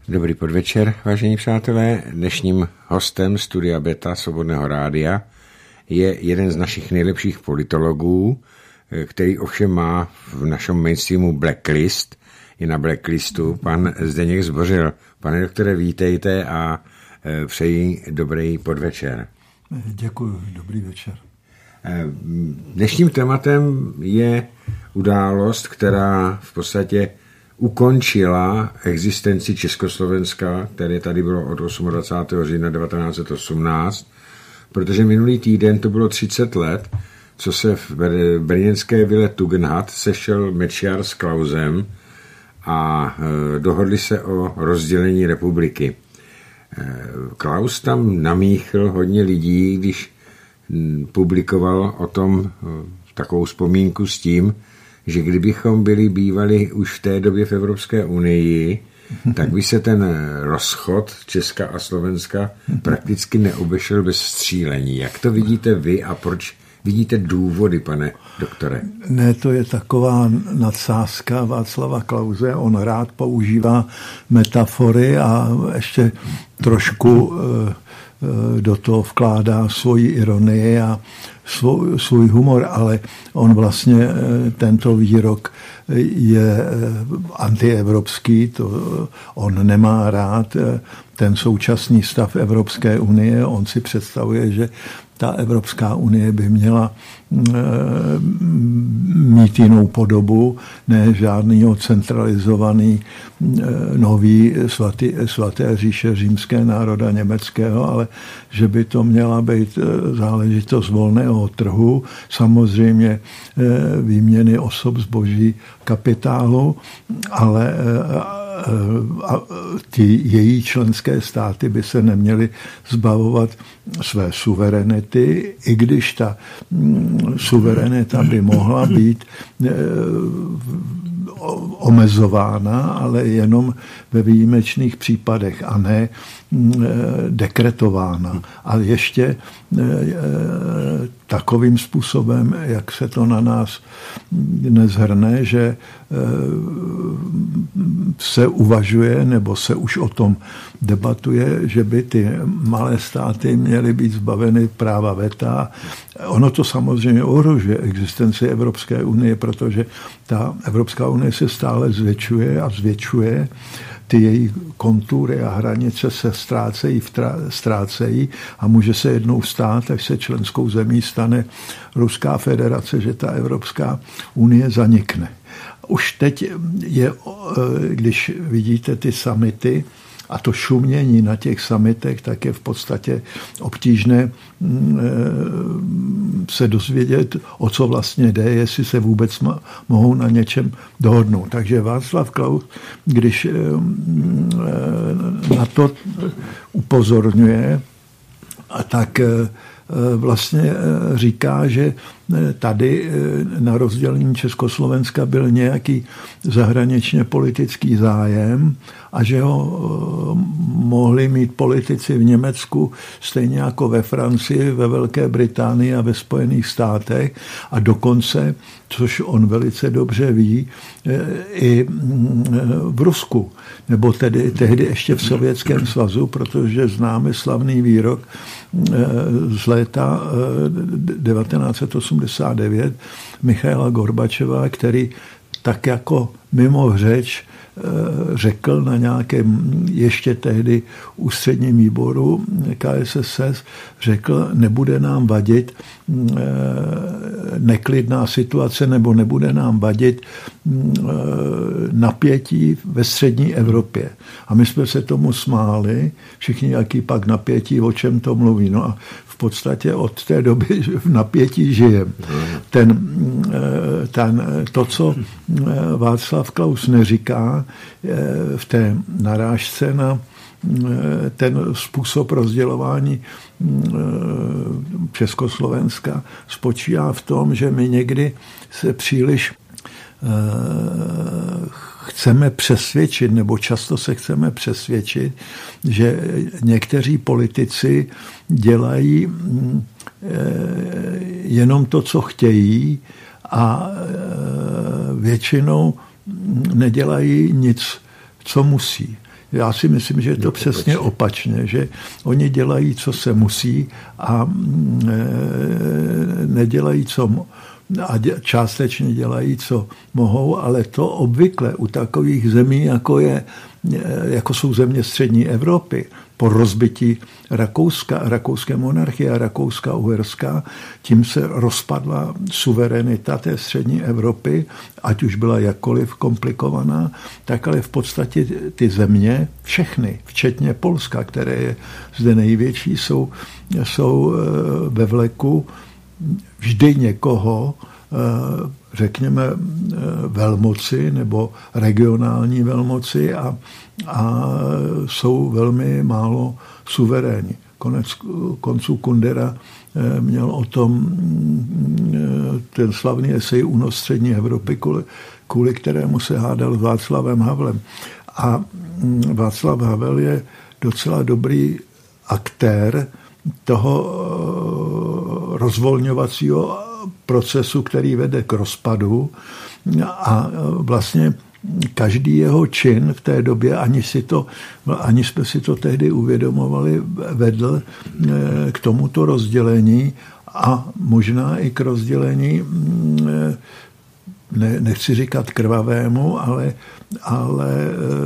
Dobrý podvečer, vážení přátelé. Dnešním hostem Studia Beta Svobodného rádia je jeden z našich nejlepších politologů, který ovšem má v našem mainstreamu blacklist, je na blacklistu, pan Zdeněk Zbořil. Pane doktore, vítejte a přeji dobrý podvečer. Děkuji, dobrý večer. Dnešním tématem je událost, která v podstatě ukončila existenci Československa, které tady bylo od 28. října 1918, protože minulý týden to bylo 30 let, co se v brněnské vile Tugendhat sešel Mečiar s Klausem a dohodli se o rozdělení republiky. Klaus tam namíchl hodně lidí, když publikoval o tom takovou vzpomínku s tím, že kdybychom byli bývali už v té době v Evropské unii, tak by se ten rozchod Česka a Slovenska prakticky neobešel bez střílení. Jak to vidíte vy a proč vidíte důvody, pane doktore? Ne, to je taková nadsázka Václava Klause. On rád používá metafory a ještě trošku do toho vkládá svoji ironii a svůj humor, ale on vlastně tento výrok je antievropský, to on nemá rád ten současný stav Evropské unie, on si představuje, že ta Evropská unie by měla mít jinou podobu, ne žádný centralizovaný nový svaté říše římské národa německého, ale že by to měla být záležitost volného trhu, samozřejmě výměny osob, zboží, kapitálu, ale ty její členské státy by se neměly zbavovat své suverenity, i když ta suverenita by mohla být omezována, ale jenom ve výjimečných případech a ne dekretována. A ještě takovým způsobem, jak se to na nás nezhrne, že se uvažuje, nebo se už o tom debatuje, že by ty malé státy měly být zbaveny práva veta. Ono to samozřejmě ohrožuje existenci Evropské unie, protože ta Evropská unie se stále zvětšuje a zvětšuje. Ty její kontury a hranice se ztrácejí a může se jednou stát, až se členskou zemí stane Ruská federace, že ta Evropská unie zanikne. Už teď je, když vidíte ty summity a to šumění na těch summitech, tak je v podstatě obtížné se dozvědět, o co vlastně jde, jestli se vůbec mohou na něčem dohodnout. Takže Václav Klaus, když na to upozorňuje, tak vlastně říká, že tady na rozdělení Československa byl nějaký zahraničně politický zájem a že ho mohli mít politici v Německu stejně jako ve Francii, ve Velké Británii a ve Spojených státech a dokonce, což on velice dobře ví, i v Rusku, nebo tedy tehdy ještě v Sovětském svazu, protože známe slavný výrok z léta 1989 Michaila Gorbačova, který tak jako mimo řeč řekl na nějakém ještě tehdy ústředním výboru KSSS, řekl, nebude nám vadit neklidná situace nebo nebude nám vadit napětí ve střední Evropě. A my jsme se tomu smáli, všichni jaký pak napětí, o čem to mluví. No a v podstatě od té doby v napětí žijeme. To, co Václav Klaus neříká v té narážce na ten způsob rozdělování Československa, spočívá v tom, že my někdy se příliš chceme přesvědčit, nebo často se chceme přesvědčit, že někteří politici dělají jenom to, co chtějí a většinou nedělají nic, co musí. Já si myslím, že je to přesně opačně, že oni dělají, co se musí a nedělají, a částečně dělají, co mohou, ale to obvykle u takových zemí, jako jsou země střední Evropy, po rozbití rakouské monarchie a Rakouska-Uherská, tím se rozpadla suverenita té střední Evropy, ať už byla jakkoliv komplikovaná, tak ale v podstatě ty země, všechny, včetně Polska, které je zde největší, jsou ve vleku vždy někoho, řekněme, velmoci nebo regionální velmoci a jsou velmi málo suverénní. Konec konců Kundera měl o tom ten slavný esej Únos střední Evropy, kvůli kterému se hádal s Václavem Havlem. A Václav Havel je docela dobrý aktér toho rozvolňovacího procesu, který vede k rozpadu a vlastně každý jeho čin v té době, ani jsme si to tehdy uvědomovali, vedl k tomuto rozdělení a možná i k rozdělení, nechci říkat krvavému, ale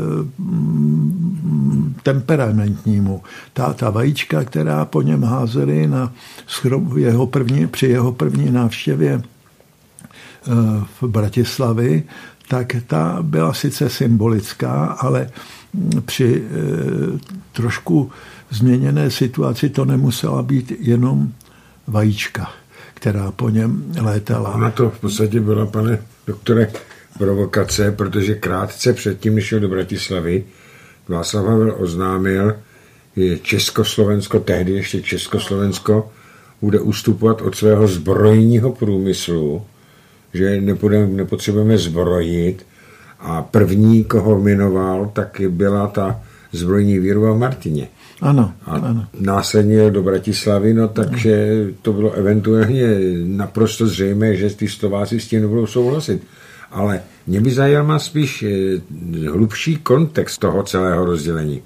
temperamentnímu. Ta vajíčka, která po něm házeli při jeho první návštěvě v Bratislavy, tak ta byla sice symbolická, ale při trošku změněné situaci to nemusela být jenom vajíčka, která po něm létala. Ona to v podstatě byla, pane doktore, provokace, protože krátce předtím, než šel do Bratislavy, Václav Havel oznámil, že Československo, tehdy ještě Československo, bude ustupovat od svého zbrojního průmyslu, že nepotřebujeme zbrojit, a první, koho jmenoval, tak byla ta zbrojní výroba v Martině. Ano. Následně jel do Bratislavy, takže to bylo eventuálně naprosto zřejmé, že ty Slováci s tím nebudou souhlasit. Ale mě by zajímal spíš hlubší kontext toho celého rozdělení.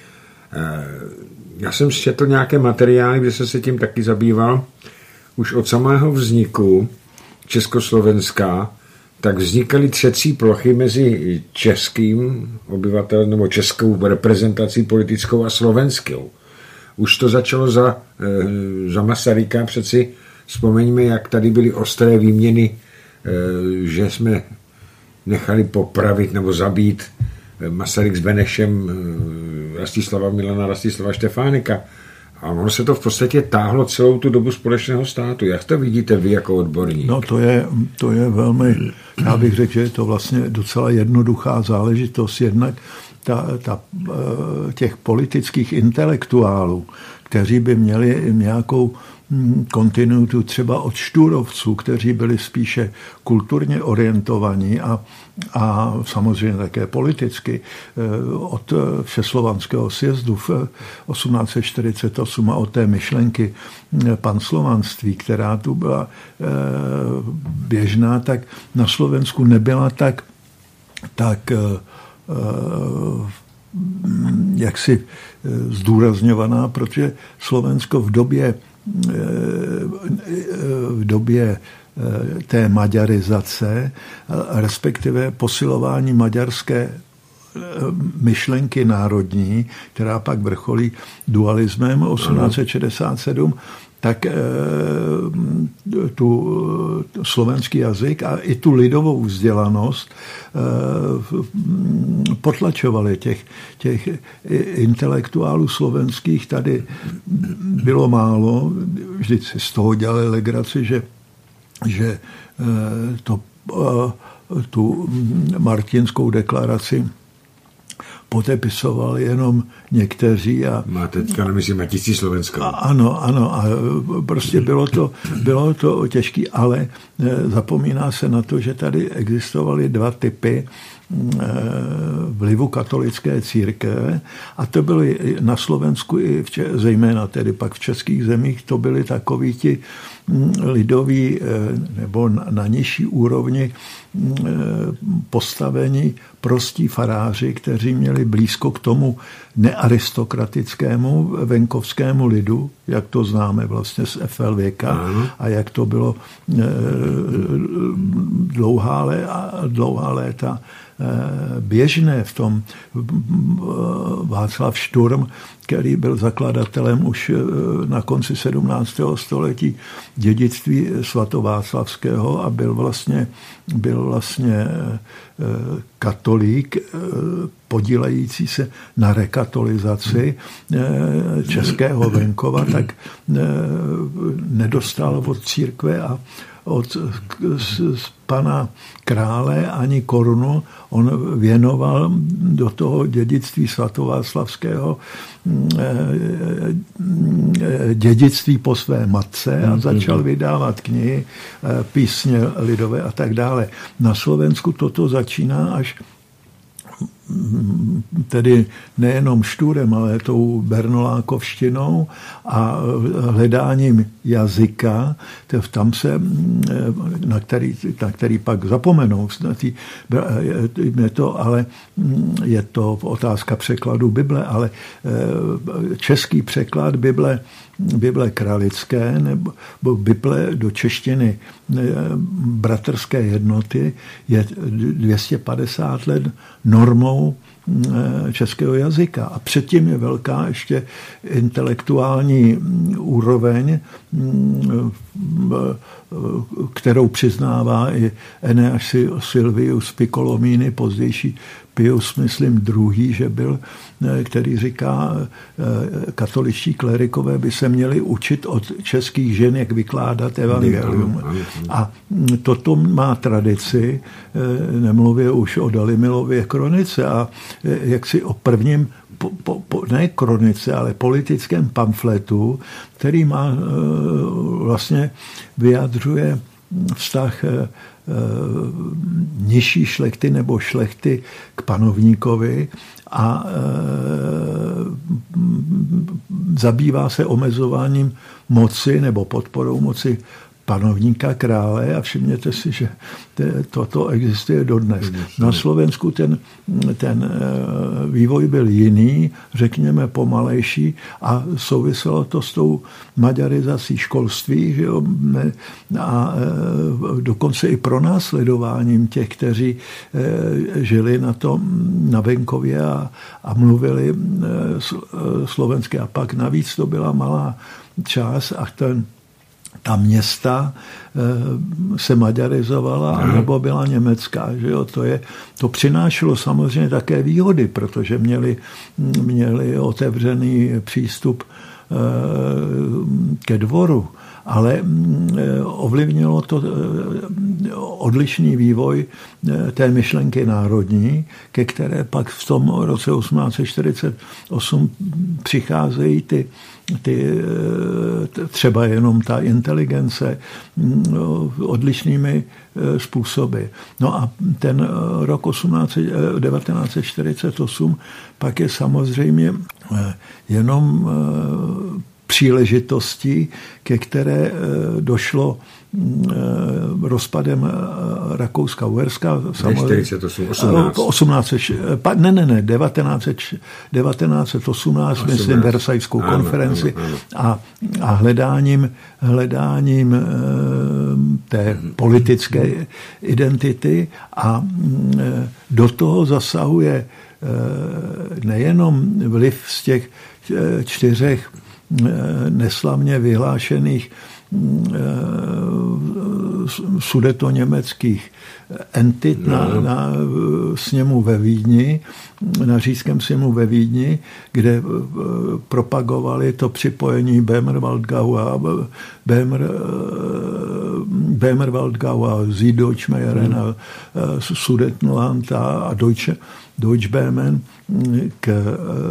Já jsem četl nějaké materiály, kde jsem se tím taky zabýval. Už od samého vzniku Československa tak vznikaly třecí plochy mezi českým obyvatelem nebo českou reprezentací politickou a slovenskou. Už to začalo za Masaryka, přeci vzpomeňme, jak tady byly ostré výměny, že jsme nechali popravit nebo zabít Masaryk s Benešem Rastislava Štefánika. A ono se to v podstatě táhlo celou tu dobu společného státu. Jak to vidíte vy jako odborník? No to je velmi, já bych řekl, že je to vlastně docela jednoduchá záležitost. Jednak těch politických intelektuálů, kteří by měli nějakou kontinuitu třeba od Štúrovců, kteří byli spíše kulturně orientovaní a samozřejmě také politicky od Všeslovanského sjezdu v 1848 a od té myšlenky panslovanství, která tu byla běžná, tak na Slovensku nebyla tak jaksi zdůrazňovaná, protože Slovensko v době té maďarizace, respektive posilování maďarské myšlenky národní, která pak vrcholí dualismem 1867, tak tu slovenský jazyk a i tu lidovou vzdělanost potlačovali. Těch intelektuálů slovenských tady bylo málo. Vždyť si z toho dělali legraci, že tu Martinskou deklaraci podepisovali jenom někteří. Máte teďka na mysli Matici Slovenskou. Ano. A prostě bylo to těžké, ale zapomíná se na to, že tady existovaly dva typy vlivu katolické církve a to byly na Slovensku i zejména tedy pak v českých zemích, to byli takoví ti lidoví nebo na nižší úrovni postavení prostí faráři, kteří měli blízko k tomu nearistokratickému venkovskému lidu, jak to známe vlastně z FLVK a jak to bylo dlouhá léta běžné v tom. Václav Šturm, který byl zakladatelem už na konci 17. století dědictví svatováclavského a byl vlastně katolík podílející se na rekatolizaci českého venkova, tak nedostal od církve a od pana krále ani korunu. On věnoval do toho dědictví svatováclavského dědictví po své matce a začal vydávat knihy, písně lidové a tak dále. Na Slovensku toto začíná až tedy nejenom Šturem, ale tou bernolákovštinou a hledáním jazyka, tam se, na který pak zapomenou, ale je to otázka překladu Bible, ale český překlad Bible kralické nebo Bible do češtiny bratrské jednoty je 250 let normou českého jazyka. A předtím je velká ještě intelektuální úroveň, kterou přiznává i Eneas Silvius Piccolomini, pozdější Pius, myslím, druhý, že byl, který říká, katoličtí klerikové by se měli učit od českých žen, jak vykládat evangelium. A toto má tradici, nemluvě už o Dalimilově kronice a jaksi o prvním ne kronice, ale politickém pamfletu, který má vlastně vyjadřuje vztah nižší šlechty nebo šlechty k panovníkovi a zabývá se omezováním moci nebo podporou moci panovníka, krále a všimněte si, že toto existuje dodnes. Na Slovensku ten vývoj byl jiný, řekněme pomalejší a souviselo to s tou maďarizací školství, že jo? A dokonce i pronásledováním těch, kteří žili na venkově a mluvili slovensky a pak navíc to byla malá část a ta města se maďarizovala nebo byla německá. Že jo? To přinášelo samozřejmě také výhody, protože měli otevřený přístup ke dvoru, ale ovlivnilo to odlišný vývoj té myšlenky národní, ke které pak v tom roce 1848 přicházejí ty třeba jenom ta inteligence odlišnými způsoby. No a ten rok 1948 pak je samozřejmě jenom příležitostí, ke které došlo rozpadem Rakouska-Uherska. 1918, myslím, Versajskou konferenci a hledáním té politické identity a do toho zasahuje nejenom vliv z těch 4 neslavně vyhlášených sudetoněmeckých entit na sněmu ve Vídni, na říšském sněmu ve Vídni, kde propagovali to připojení Böhmerwaldgau a Süddeutschmähren a Sudetenland a Deutschböhmen k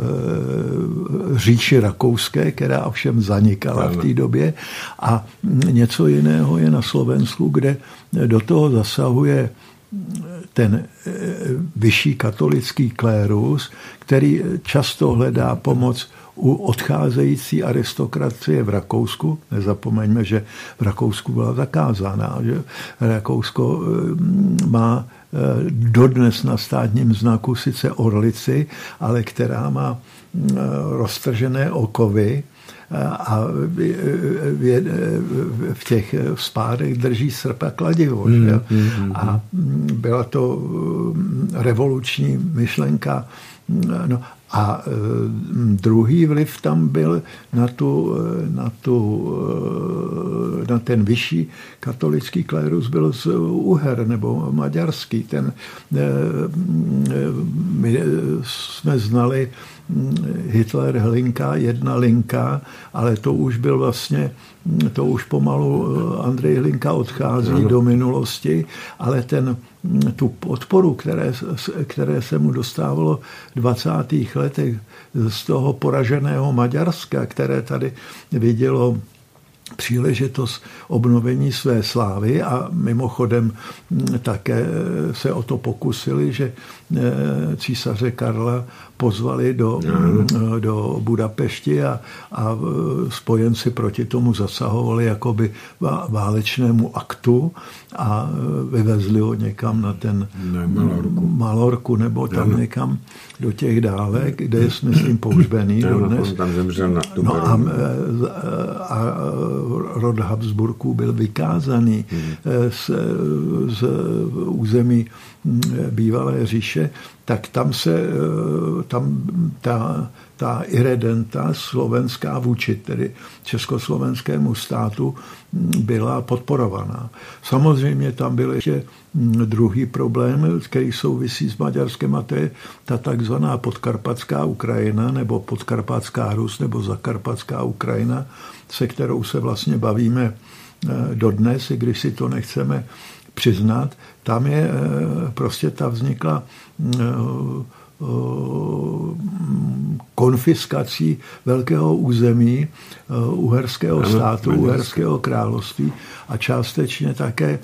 říši rakouské, která ovšem zanikala v té době. A něco jiného je na Slovensku, kde do toho zasahuje ten vyšší katolický klérus, který často hledá pomoc u odcházející aristokracie v Rakousku. Nezapomeňme, že v Rakousku byla zakázána, že Rakousko má dodnes na státním znaku sice orlici, ale která má roztržené okovy a v těch spádech drží srp a kladivo. A byla to revoluční myšlenka. No, a druhý vliv tam byl na ten vyšší katolický klérus byl z Uher nebo maďarský. My jsme znali Hitler Hlinka, jedna linka, ale to už byl vlastně, to už pomalu Andrej Hlinka odchází do minulosti, ale tu podporu, které se mu dostávalo v 20. letech z toho poraženého Maďarska, které tady vidělo příležitost obnovení své slávy a mimochodem také se o to pokusili, že císaře Karla pozvali do Budapešti a spojenci proti tomu zasahovali jakoby válečnému aktu a vyvezli ho někam na ten Malorku nebo tam někam do těch dálek, kde je, myslím, pohřbený dodnes. Tam zemřel na a rod Habsburků byl vykázaný z území bývalé říše, tak tam ta irredenta slovenská vůči, tedy československému státu, byla podporovaná. Samozřejmě tam byl ještě druhý problém, který souvisí s Maďarskem, a to je ta takzvaná podkarpatská Ukrajina, nebo podkarpatská Rus, nebo zakarpatská Ukrajina, se kterou se vlastně bavíme dodnes, i když si to nechceme přiznat. Tam je prostě ta vznikla konfiskací velkého území uherského státu, uherského království a částečně také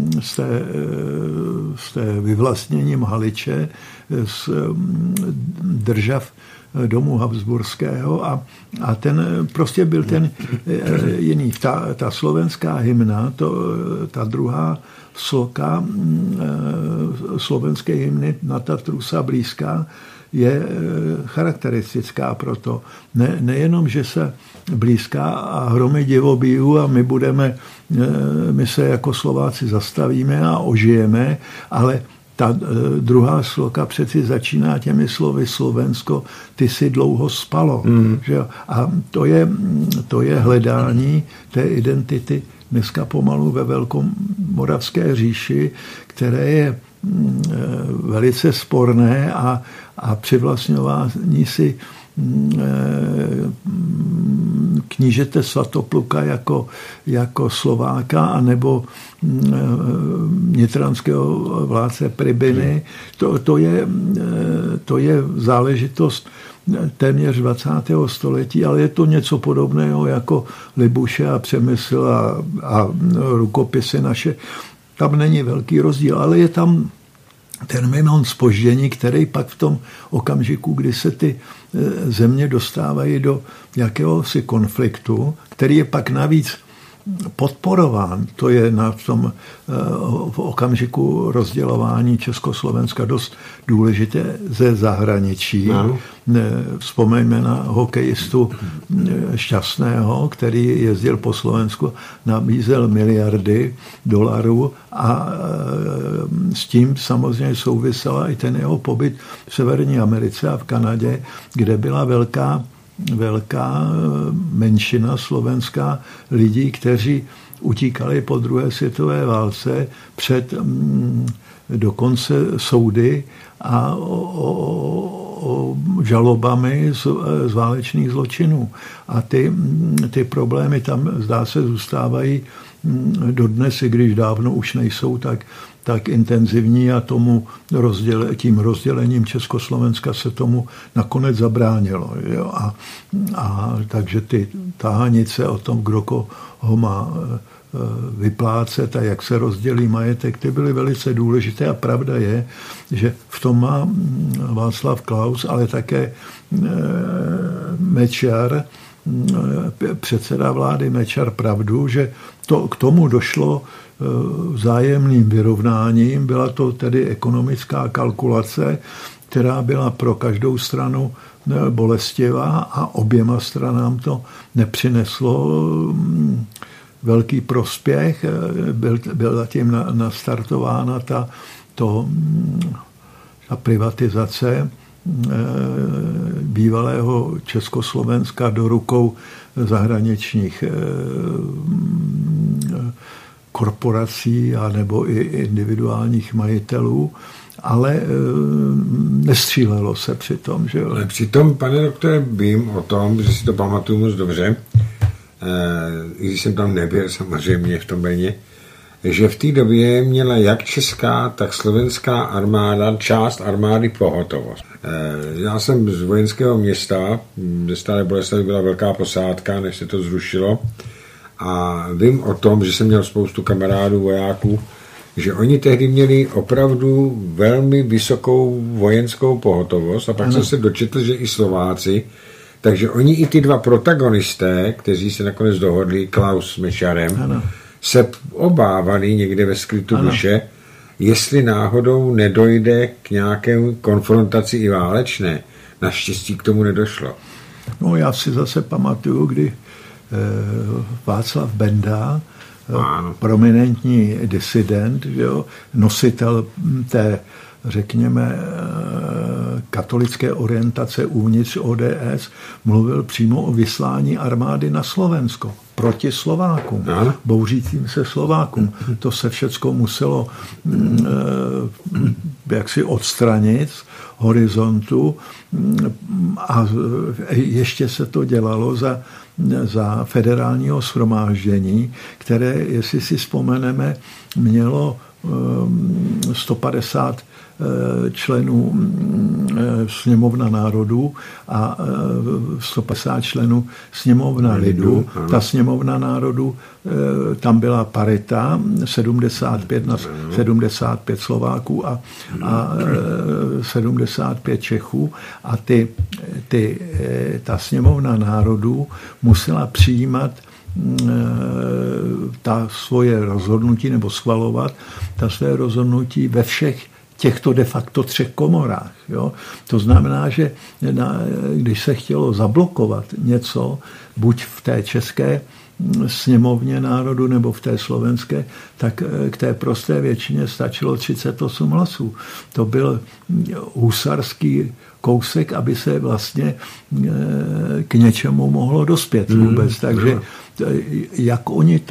z té vyvlastněním Haliče z držav domu Habsburského a ten prostě byl ten jiný. Ta slovenská hymna, ta druhá sloka slovenské hymny Na Tatru sa blízká je charakteristická proto. Nejenom, že se blízká a hromy divobijů a my se jako Slováci zastavíme a ožijeme, ale ta druhá sloka přeci začíná těmi slovy Slovensko, ty si dlouho spalo. Že? A to je hledání té identity dneska pomalu ve Velkomoravské říši, které je velice sporné a přivlastňování si knížete Svatopluka jako Slováka anebo nitranského vládce Pribiny. To je záležitost téměř 20. století, ale je to něco podobného jako Libuše a Přemysl a rukopisy naše. Tam není velký rozdíl, ale je tam ten milion zpoždění, který pak v tom okamžiku, kdy se ty země dostávají do jakéhosi konfliktu, který je pak navíc podporován, to je v okamžiku rozdělování Československa dost důležité ze zahraničí. Vzpomeňme na hokejistu Šťastného, který jezdil po Slovensku, nabízel miliardy $, a s tím samozřejmě souvisela i ten jeho pobyt v Severní Americe a v Kanadě, kde byla velká menšina slovenská lidí, kteří utíkali po druhé světové válce před dokonce soudy a žalobami z válečných zločinů. A ty problémy tam, zdá se, zůstávají dodnes, i když dávno už nejsou tak intenzivní a tím rozdělením Československa se tomu nakonec zabránilo. Jo? A takže ty tahanice o tom, kdo ho má vyplácet a jak se rozdělí majetek, ty byly velice důležité a pravda je, že v tom má Václav Klaus, ale také Mečiar, předseda vlády Mečiar pravdu, že k tomu došlo vzájemným vyrovnáním, byla to tedy ekonomická kalkulace, která byla pro každou stranu bolestivá a oběma stranám to nepřineslo velký prospěch. Byla tím nastartována ta privatizace bývalého Československa do rukou zahraničních korporací a nebo i individuálních majitelů, ale nestřílelo se přitom. Že? Ale přitom, pane doktore, vím o tom, že si to pamatuju moc dobře, i když jsem tam nebyl samozřejmě v tom Brně, že v té době měla jak česká, tak slovenská armáda, část armády pohotovost. Já jsem z vojenského města, ze Staré Boleslavi byla velká posádka, než se to zrušilo, a vím o tom, že jsem měl spoustu kamarádů, vojáků, že oni tehdy měli opravdu velmi vysokou vojenskou pohotovost a pak jsem se dočetl, že i Slováci, takže oni i ty dva protagonisté, kteří se nakonec dohodli, Klaus s Mečiarem, se obávali někde ve skrytu duše, jestli náhodou nedojde k nějaké konfrontaci i válečné. Naštěstí k tomu nedošlo. No já si zase pamatuju, kdy Václav Benda, prominentní disident, jo, nositel té, řekněme, katolické orientace uvnitř ODS, mluvil přímo o vyslání armády na Slovensko proti Slovákům, bouřícím se Slovákům. To se všecko muselo jaksi odstranit z horizontu a ještě se to dělalo za federálního shromáždění, které, jestli si vzpomeneme, mělo 150 členů sněmovna národů a 150 členů sněmovna lidu. Ta sněmovna národů, tam byla parita, 75 na 75 Slováků a 75 Čechů a ta sněmovna národů musela přijímat ta svoje rozhodnutí nebo schvalovat ta své rozhodnutí ve všech těchto de facto 3 komorách. Jo? To znamená, že když se chtělo zablokovat něco, buď v té české sněmovně národu nebo v té slovenské, tak k té prosté většině stačilo 38 hlasů. To byl husarský kousek, aby se vlastně k něčemu mohlo dospět vůbec. Takže jak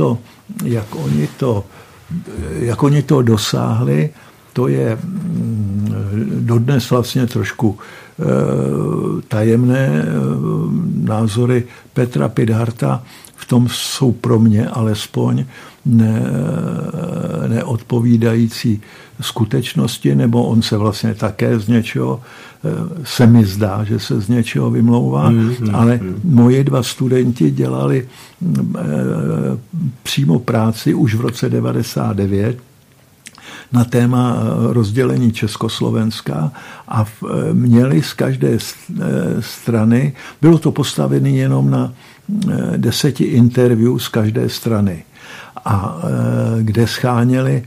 oni to dosáhli, to je dodnes vlastně trošku tajemné. Názory Petra Pidharta v tom jsou pro mě alespoň neodpovídající skutečnosti, nebo on se vlastně také z něčeho, se mi zdá, že se z něčeho vymlouvá, ale moji 2 studenti dělali přímo práci už v roce 99 na téma rozdělení Československa a měli z každé strany, bylo to postavené jenom na 10 interview z každé strany, a kde scháněli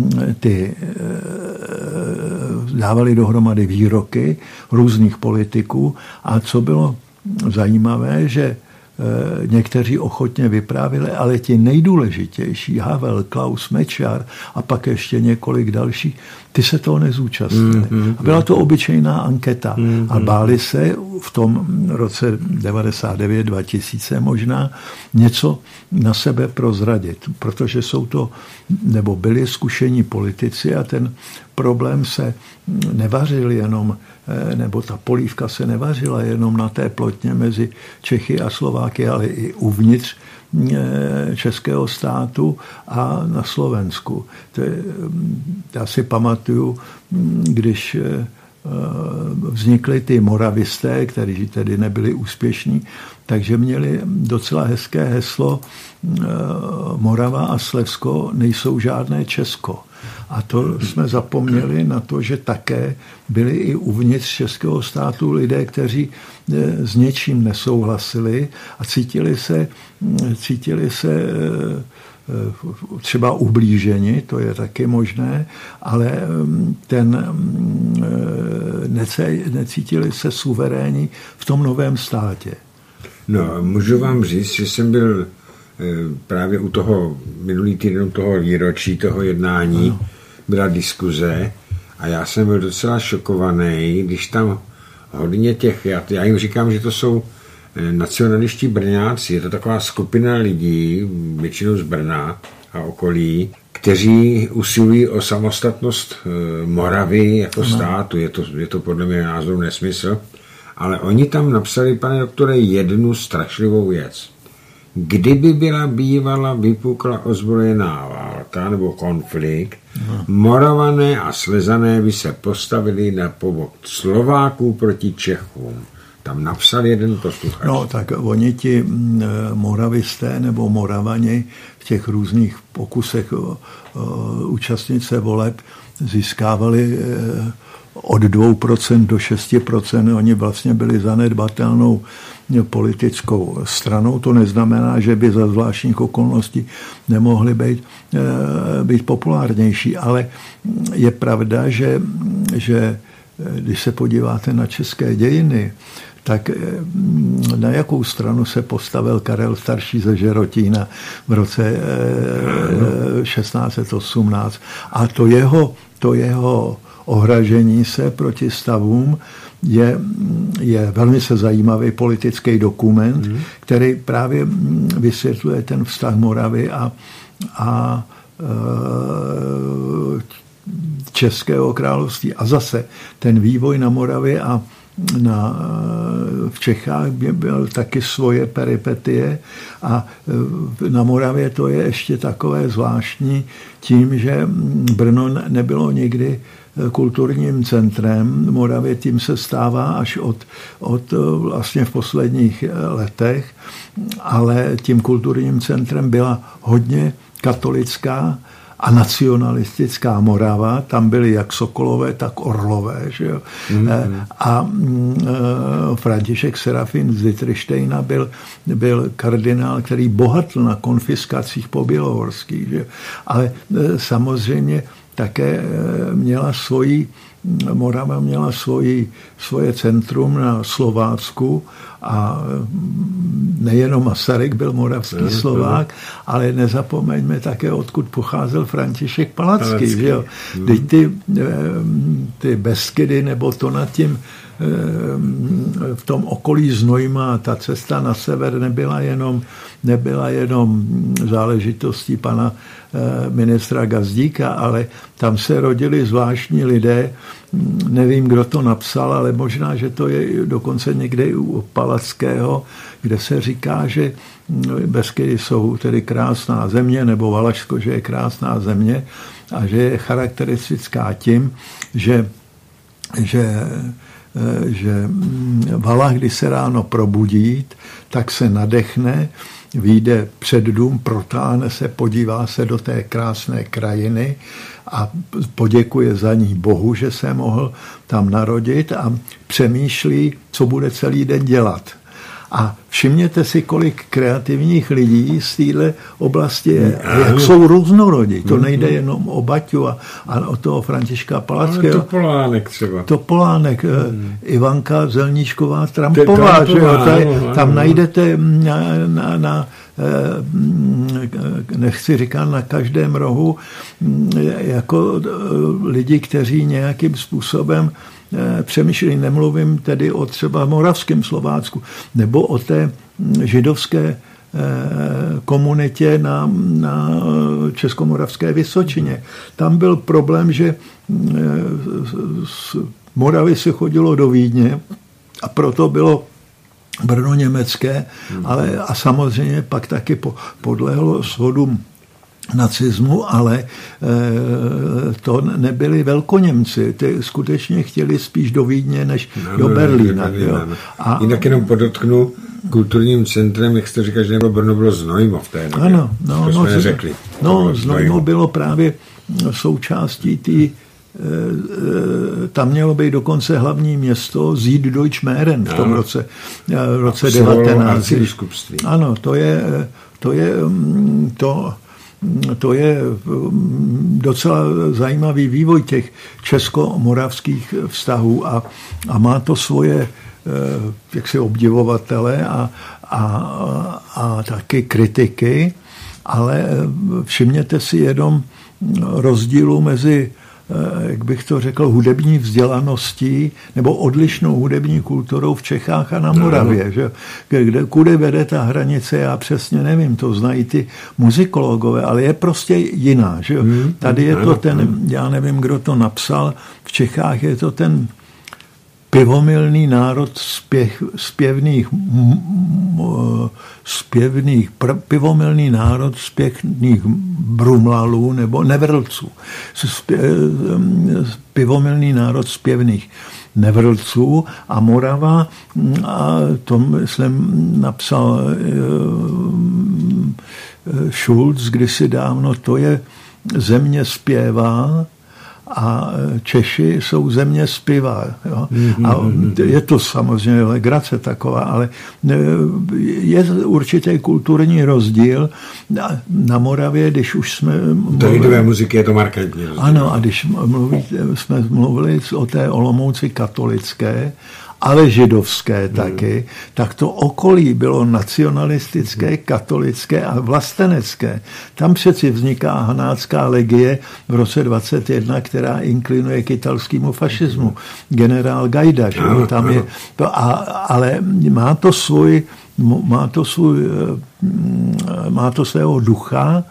dávali dohromady výroky různých politiků a co bylo zajímavé, že někteří ochotně vyprávěli, ale ti nejdůležitější, Havel, Klaus, Mečiar a pak ještě několik dalších, ty se toho nezúčastnili. A byla to obyčejná anketa a báli se v tom roce 99-2000 možná něco na sebe prozradit, protože jsou to, nebo byli zkušení politici a ten problém se nevařil jenom, nebo ta polívka se nevařila jenom na té plotně mezi Čechy a Slováky, ale i uvnitř českého státu a na Slovensku. Já si pamatuju, když vznikli ty moravisté, kteří tedy nebyli úspěšní, takže měli docela hezké heslo Morava a Slezsko nejsou žádné Česko. A to jsme zapomněli na to, že také byli i uvnitř českého státu lidé, kteří s něčím nesouhlasili a cítili se třeba ublíženi, to je taky možné, ale necítili se suverénní v tom novém státě. No, můžu vám říct, že jsem byl právě u toho minulý týden toho výročí, toho jednání, byla diskuze a já jsem byl docela šokovaný, když tam hodně těch, já jim říkám, že to jsou nacionaliští Brňáci, je to taková skupina lidí, většinou z Brna a okolí, kteří usilují o samostatnost Moravy jako státu. Je to podle mě názor nesmysl, ale oni tam napsali, pane doktore, jednu strašlivou věc. Kdyby byla bývala vypukla ozbrojená válka nebo konflikt, Moravané a Slezané by se postavili na pobok Slováků proti Čechům. Tam napsal jeden posluchač. No, tak oni ti moravisté nebo Moravani v těch různých pokusech účastnit se voleb získávali od 2% do 6%. Oni vlastně byli zanedbatelnou politickou stranou. To neznamená, že by za zvláštních okolností nemohli být populárnější, ale je pravda, že když se podíváte na české dějiny, tak na jakou stranu se postavil Karel Starší ze Žerotína v roce 1618. A to jeho ohražení se proti stavům je velmi zajímavý politický dokument, který právě vysvětluje ten vztah Moravy a Českého království. A zase ten vývoj na Moravě a v Čechách byl taky svoje peripetie a na Moravě to je ještě takové zvláštní tím, že Brno nebylo nikdy kulturním centrem Moravě, tím se stává až od vlastně v posledních letech, ale tím kulturním centrem byla hodně katolická a nacionalistická Morava, tam byli jak Sokolové, tak Orlové. Že jo? A František Serafín z Lichtenštejna byl kardinál, který bohatl na konfiskacích po bělohorských. Že? Ale samozřejmě také Morava měla svoje centrum na Slovácku a nejenom Masaryk byl moravský Slovák, ale nezapomeňme také, odkud pocházel František Palacký. Že jo? Ty Beskydy nebo to nad tím v tom okolí Znojma, ta cesta na sever nebyla jenom záležitostí pana ministra Gazdíka, ale tam se rodili zvláštní lidé, nevím, kdo to napsal, ale možná, že to je dokonce někde u Palackého, kde se říká, že Beskydy jsou tedy krásná země, nebo Valašsko, že je krásná země a že je charakteristická tím, že Valach, když se ráno probudí, tak se nadechne, vyjde před dům, protáhne se, podívá se do té krásné krajiny a poděkuje za ní Bohu, že se mohl tam narodit a přemýšlí, co bude celý den dělat. A všimněte si, kolik kreativních lidí z téhle oblasti je, jak jsou různorodí. To nejde jenom o Baťu a o toho Františka Palackého. Topolánek třeba. Topolánek, Ivanka Zelníčková Trampová. Tam najdete nechci říkat na každém rohu, jako lidi, kteří nějakým způsobem přemýšleli, nemluvím tedy o třeba moravském Slovácku, nebo o té židovské komunitě na Českomoravské Vysočině. Tam byl problém, že z Moravy se chodilo do Vídně a proto bylo Brno německé, ale a samozřejmě pak taky podlehlo svodům nacismu, ale to nebyli velkoněmci, ty skutečně chtěli spíš do Vídně než do Berlína. A jinak jenom podotknu, kulturním centrem, jak jste říkal, že nebylo Brno, bylo Znojmo v té době. Ano, to jsme neřekli. Znojmo bylo právě součástí té. Tam mělo být dokonce hlavní město Süddeutsche-Mähren v tom roce 19. Ano, to je docela zajímavý vývoj těch česko-moravských vztahů a má to svoje jaksi obdivovatele a taky kritiky, ale všimněte si jenom rozdílu mezi, jak bych to řekl, hudební vzdělaností nebo odlišnou hudební kulturou v Čechách a na Moravě. Že? Kudy vede ta hranice, já přesně nevím, to znají ty muzikologové, ale je prostě jiná. Že? Tady je to já nevím, kdo to napsal, v Čechách je to ten pivomilný národ pivomilný národ zpěvných brumlalů nebo nevrlců. Pivomilný národ zpěvných nevrlců a Morava, a to jsem napsal Schulz kdysi dávno, to je země zpěvá, a Češi jsou země zpěvá. Jo? A je to samozřejmě legrace taková, ale je určitě kulturní rozdíl. Na Moravě, když už jsme... Do lidové muziky je to markantní rozdíl. Ano, a když jsme mluvili o té Olomouci katolické, ale židovské taky, tak to okolí bylo nacionalistické, katolické a vlastenecké. Tam přeci vzniká Hanácká legie v roce 21, která inklinuje k italskému fašismu. Generál Gajda, že? Tam je, ale má to svého ducha.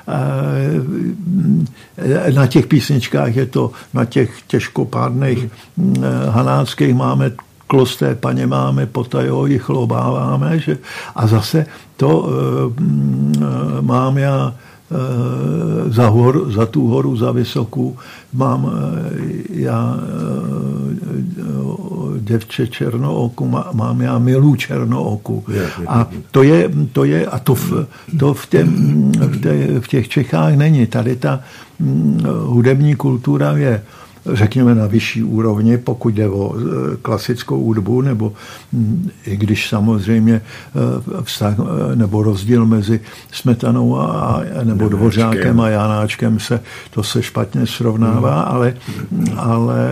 Na těch písničkách je to, na těch těžkopádných hanáckých máme klosté paně máme, potajo ji chlobáváme, že? A zase to mám já za tu horu, za vysokou, mám já děvče černooku, mám já milou černooku. A to je a to v těch Čechách není. Tady ta hudební kultura je, řekněme, na vyšší úrovni, pokud jde o klasickou hudbu, nebo i když samozřejmě vztah nebo rozdíl mezi Smetanou nebo Dvořákem a Janáčkem to se špatně srovnává, ale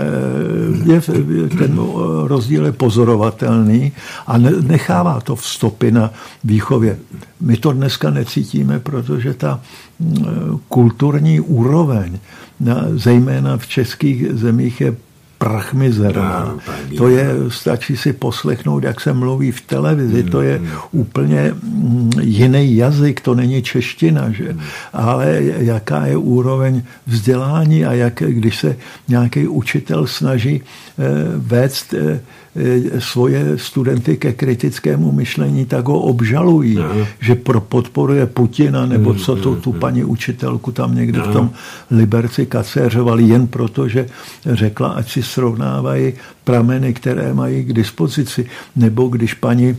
ten rozdíl je pozorovatelný a nechává to vstopy na výchově. My to dneska necítíme, protože ta kulturní úroveň, zejména v českých zemích, je prachmizerná. To je, stačí si poslechnout, jak se mluví v televizi, to je úplně jiný jazyk, to není čeština, že? Ale jaká je úroveň vzdělání a když se nějaký učitel snaží vést svoje studenty ke kritickému myšlení, tak ho obžalují, že podporuje Putina, nebo co tu paní učitelku tam někde v tom Liberci kacéřovali jen proto, že řekla, ať si srovnávají prameny, které mají k dispozici, nebo když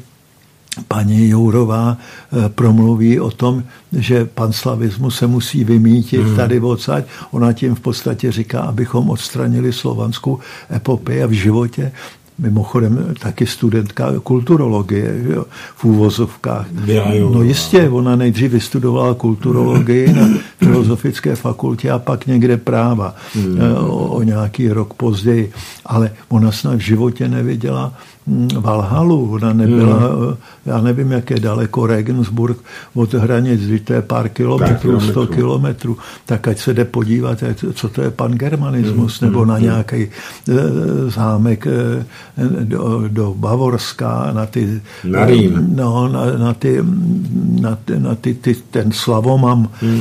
paní Jourová promluví o tom, že panslavismus se musí vymítit tady odsaď. Ona tím v podstatě říká, abychom odstranili slovanskou epopej a v životě. Mimochodem taky studentka kulturologie, jo, v úvozovkách. No jistě, ona nejdřív vystudovala kulturologii na Filozofické fakultě a pak někde práva o nějaký rok později. Ale ona snad v životě neviděla Valhalu, ona nebyla, já nevím, jak je daleko Regensburg od hranic, když to je pár kilometrů, 100 kilometrů, tak ať se jde podívat, co to je pangermanismus, nebo na nějaký zámek do Bavorska, na ty ten Slavomam,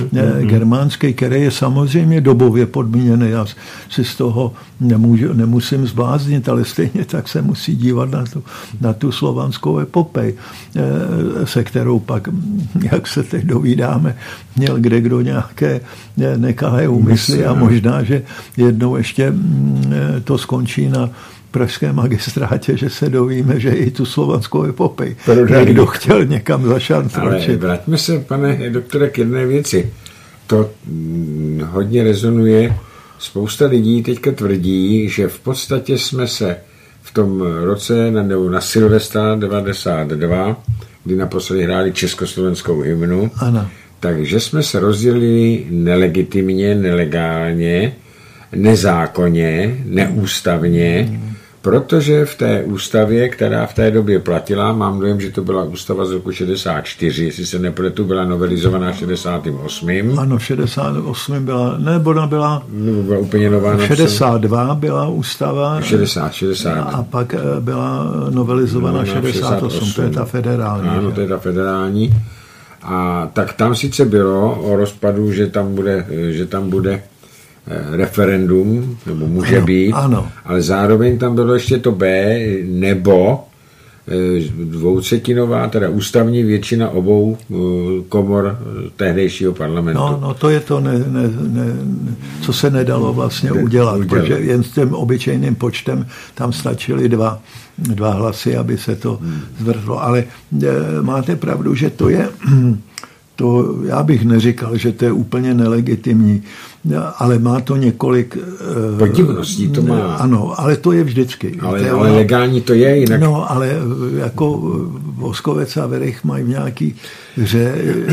germánský, který je samozřejmě dobově podmíněný. Já si z toho nemusím zbláznit, ale stejně tak se musí dívat na tu slovanskou epopej, se kterou pak, jak se teď dovídáme, měl kdekdo nějaké nekalé úmysly a možná, že jednou ještě to skončí na pražském magistrátě, že se dovíme, že i tu slovanskou epopej někdo chtěl někam zašantročit. Ale vraťme se, pane doktore, k jedné věci. To hodně rezonuje. Spousta lidí teďka tvrdí, že v podstatě jsme se v tom roce na Silvestra 92, kdy naposledy hráli československou hymnu, ano. Takže jsme se rozdělili nelegitimně, nelegálně, nezákonně, neústavně, protože v té ústavě, která v té době platila, mám dojem, že to byla ústava z roku 64, jestli se nepletu, byla novelizovaná 68. Ano, 68 byla, nebo byla úplně nová. 62 byla ústava. 60. A pak byla novelizovaná 68, to je ta federální. Ano, to je ta federální. A tak tam sice bylo o rozpadu, že tam bude referendum, nebo může být, ano. Ale zároveň tam bylo ještě to B, nebo dvoutřetinová, teda ústavní většina obou komor tehdejšího parlamentu. No to je to, co se nedalo vlastně udělat, protože jen s tím obyčejným počtem tam stačily dva hlasy, aby se to zvrhlo. Ale máte pravdu, že to je... To já bych neříkal, že to je úplně nelegitimní, ale má to několik... Podivností to má. Ano, ale to je vždycky. Ale legální to je jinak. No, ale jako Voskovec a Werich mají nějaký, že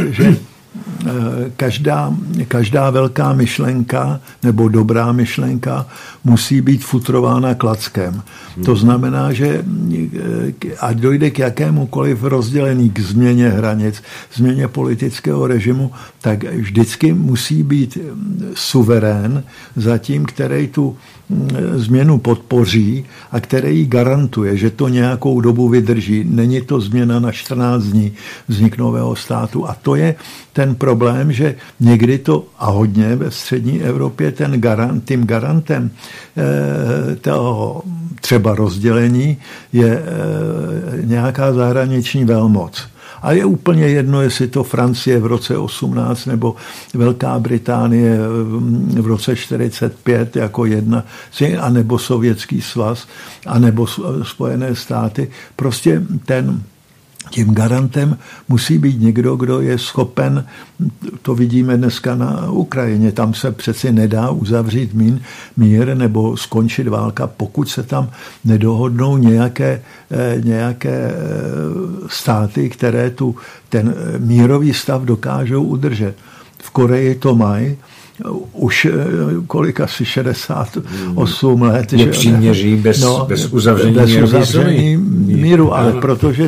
každá velká myšlenka nebo dobrá myšlenka musí být futrována klackem. To znamená, že ať dojde k jakémukoliv rozdělení, k změně hranic, změně politického režimu, tak vždycky musí být suverén za tím, který tu změnu podpoří a který ji garantuje, že to nějakou dobu vydrží. Není to změna na 14 dní vznik nového státu. A to je ten problém, že někdy to, a hodně ve střední Evropě, tím garantem toho třeba rozdělení je nějaká zahraniční velmoc. A je úplně jedno, jestli to Francie v roce 18 nebo Velká Británie v roce 45 jako jedna, anebo Sovětský svaz, anebo Spojené státy. Prostě tím garantem musí být někdo, kdo je schopen, to vidíme dneska na Ukrajině, tam se přeci nedá uzavřít mír nebo skončit válka, pokud se tam nedohodnou nějaké státy, které ten mírový stav dokážou udržet. V Koreji to mají, už kolik asi 68 let. Nepříměří bez uzavření míru, ale protože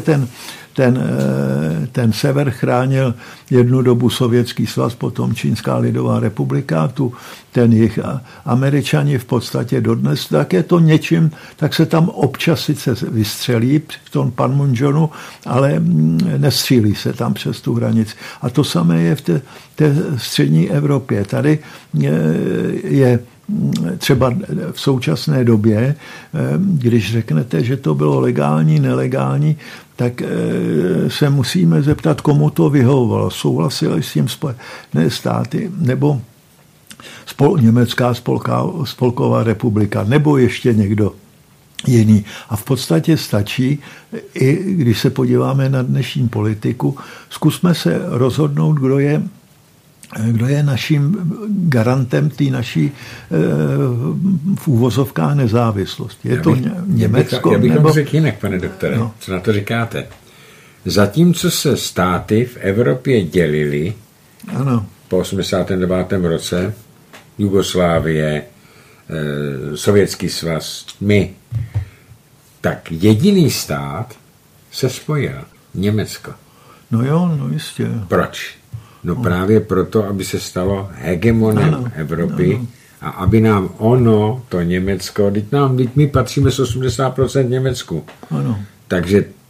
ten sever chránil jednu dobu Sovětský svaz, potom Čínská lidová republika, ten jich Američani v podstatě dodnes, tak je to něčím, tak se tam občas sice vystřelí v tom Panmunjonu, ale nestřílí se tam přes tu hranici. A to samé je v té střední Evropě. Tady je třeba v současné době, když řeknete, že to bylo legální, nelegální, tak se musíme zeptat, komu to vyhovovalo. Souhlasili s tím Spojené státy, nebo Německá spolková republika, nebo ještě někdo jiný. A v podstatě stačí, i když se podíváme na dnešní politiku, zkusme se rozhodnout, kdo je naším garantem té naší v úvozovkách nezávislosti. Je to Německo? Já bych vám řekl jinak, pane doktore. No. Co na to říkáte? Zatímco se státy v Evropě dělily po 89. roce, Jugoslávie, Sovětský svaz, my, tak jediný stát se spojil. Německo. No jo, no jistě. Proč? No právě proto, aby se stalo hegemonem Evropy a aby nám to Německo, teď my patříme z 80% Německu. Ano. Takže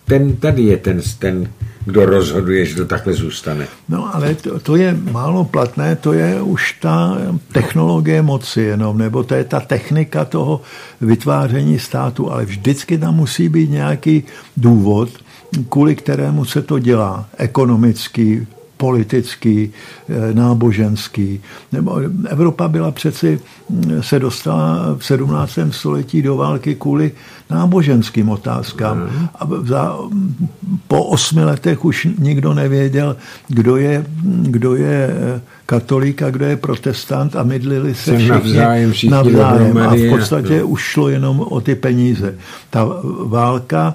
tady je ten, kdo rozhoduje, že to takhle zůstane. No ale to je málo platné, to je už ta technologie moci jenom, nebo to je ta technika toho vytváření státu, ale vždycky tam musí být nějaký důvod, kvůli kterému se to dělá, ekonomický, politický, náboženský. Nebo Evropa byla přeci, se dostala v 17. století do války kvůli náboženským otázkám. A po 8 letech už nikdo nevěděl, kdo je katolík a kdo je protestant a mydlili se všichni navzájem. A v podstatě už šlo jenom o ty peníze. Ta válka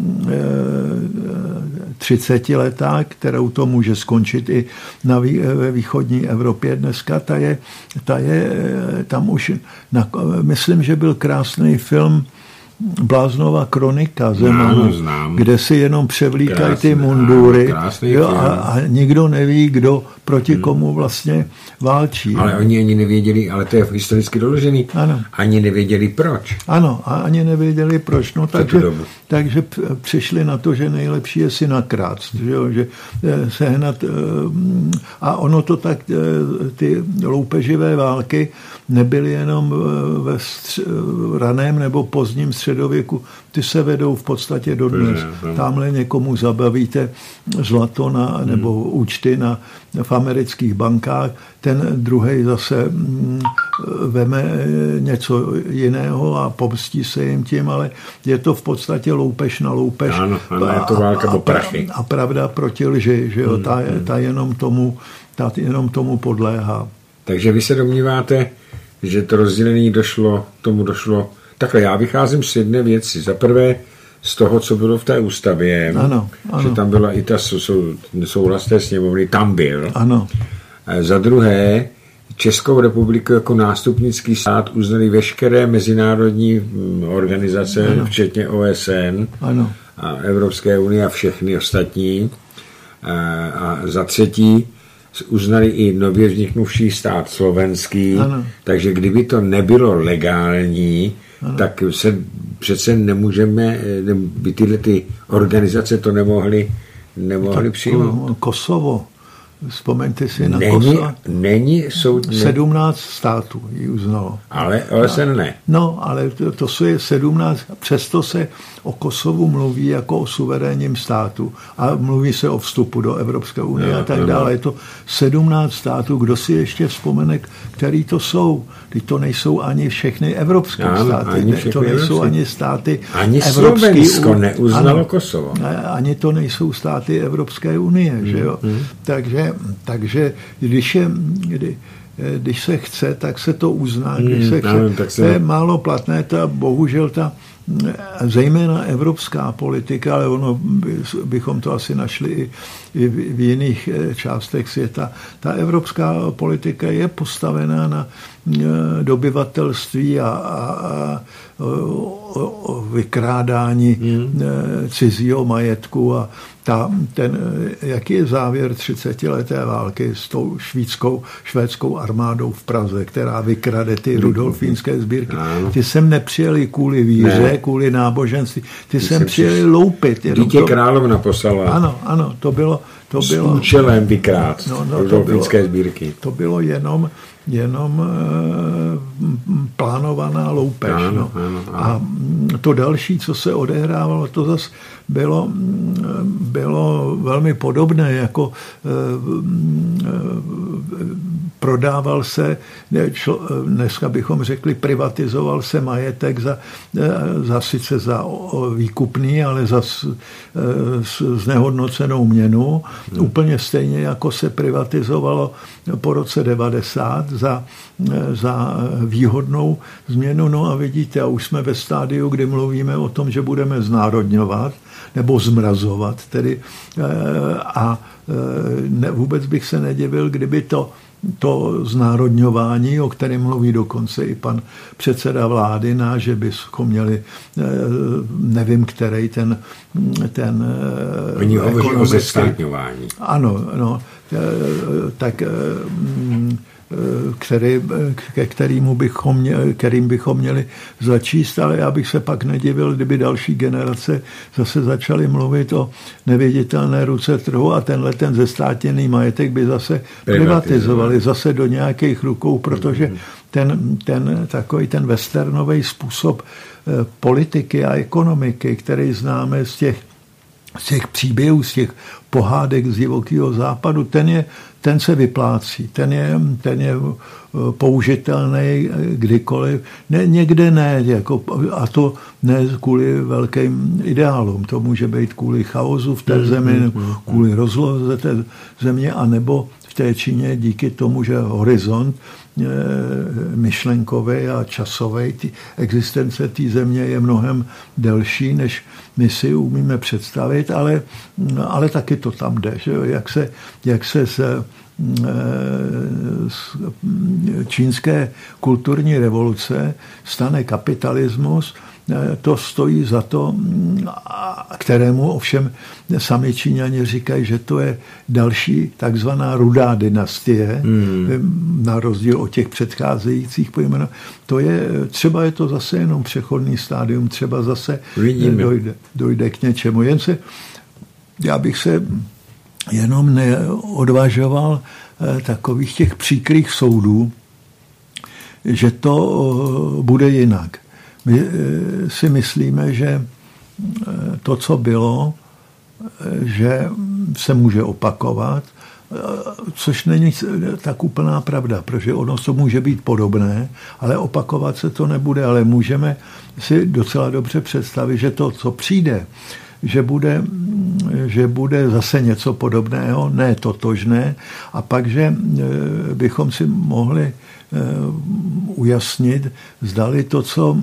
30letá, kterou to může skončit i ve východní Evropě dneska, ta je tam už, myslím, že byl krásný film Bláznova kronika Zemanu, kde si jenom převlíkají ty mundury a nikdo neví, kdo proti komu vlastně válčí. Ale oni ani nevěděli, ale to je historicky doložený, ani nevěděli proč. Ano, a ani nevěděli proč. No, takže přišli na to, že nejlepší je si nakrást, že sehnat. A ono to tak, ty loupeživé války nebyly jenom ve raném nebo pozdním středověku, ty se vedou v podstatě dodnes. Tamhle někomu zabavíte zlato nebo účty v amerických bankách, ten druhej zase veme něco jiného a pomstí se jim tím, ale je to v podstatě loupež na loupež. Ano, je to válka o prachy. A pravda proti lži, že jo, ta jenom tomu podléhá. Takže vy se domníváte, že to rozdělení tomu došlo. Takhle, já vycházím z jedné věci. Za prvé z toho, co bylo v té ústavě, ano. Že tam byla i ta souhlas té sněmovny, tam byl. Ano. Za druhé, Českou republiku jako nástupnický stát uznali veškeré mezinárodní organizace, včetně OSN a Evropské unie a všechny ostatní. A za třetí, uznali i nově vzniknuvší stát slovenský, takže kdyby to nebylo legální, tak se přece nemůžeme, by tyhle ty organizace to nemohly přijmout. Kosovo, vzpomeňte si na Kosovo. Není 17 států ji uznalo. Ale OSN ne. No, ale to je 17, přesto se o Kosovu mluví jako o suverénním státu a mluví se o vstupu do Evropské unie a tak dále. Je to 17 států, kdo si ještě vzpomene, který to jsou. Teď to nejsou ani všechny evropské státy, to nejsou ani státy ani Slovensko neuznalo Kosovo. Ani to nejsou státy Evropské unie, že jo. Takže když se chce, tak se to uzná. Když se chce, to je málo platné, bohužel zejména evropská politika, ale bychom to asi našli i v jiných částech světa. Ta evropská politika je postavená na dobyvatelství a vykrádání cizího majetku a jaký je závěr 30leté války s tou švédskou armádou v Praze, která vykrade ty rudolfínské sbírky. Ty sem nepřijeli kvůli víře, kvůli náboženství, ty sem přijeli loupit. Dítě královna poslala. Ano, to bylo s účelem vykrát rudolfínské sbírky. To bylo jenom plánovaná loupež. Ano. A to další, co se odehrávalo, to zase bylo velmi podobné, jako prodával se, dneska bychom řekli, privatizoval se majetek sice za výkupný, ale za znehodnocenou měnu, úplně stejně jako se privatizovalo po roce 90 za výhodnou změnu. No a vidíte, a už jsme ve stádiu, kdy mluvíme o tom, že budeme znárodňovat nebo zmrazovat. Vůbec bych se nedivil, kdyby to znárodňování, o kterém mluví dokonce i pan předseda vlády, že bychom měli, nevím, který ten oni hovoří o zestátňování. Ano, tak kterým bychom měli začíst, ale já bych se pak nedivil, kdyby další generace zase začaly mluvit o neviditelné ruce trhu a ten zestátněný majetek by zase privatizovali zase do nějakých rukou, protože ten westernový způsob politiky a ekonomiky, který známe z těch příběhů, z těch pohádek z divokého západu, ten se vyplácí, ten je použitelný kdykoliv. Někde ne, a to ne kvůli velkým ideálům. To může být kvůli chaosu v té zemi, kvůli rozloze té země, anebo v té Číně díky tomu, že horizont myšlenkový a časový existence té země je mnohem delší, než my si umíme představit, ale taky to tam jde. Že? Jak se z čínské kulturní revoluce stane kapitalismus, to stojí za to, kterému ovšem sami Číňani říkají, že to je další takzvaná rudá dynastie, na rozdíl od těch předcházejících pojmenů. Třeba je to zase jenom přechodný stádium, třeba zase dojde k něčemu. Já bych se jenom neodvažoval takových těch příkrých soudů, že to bude jinak. My si myslíme, že to, co bylo, že se může opakovat, což není tak úplná pravda, protože ono to může být podobné, ale opakovat se to nebude, ale můžeme si docela dobře představit, že to, co přijde, že bude zase něco podobného, ne totožné, a pak, že bychom si mohli ujasnit, zdali to, co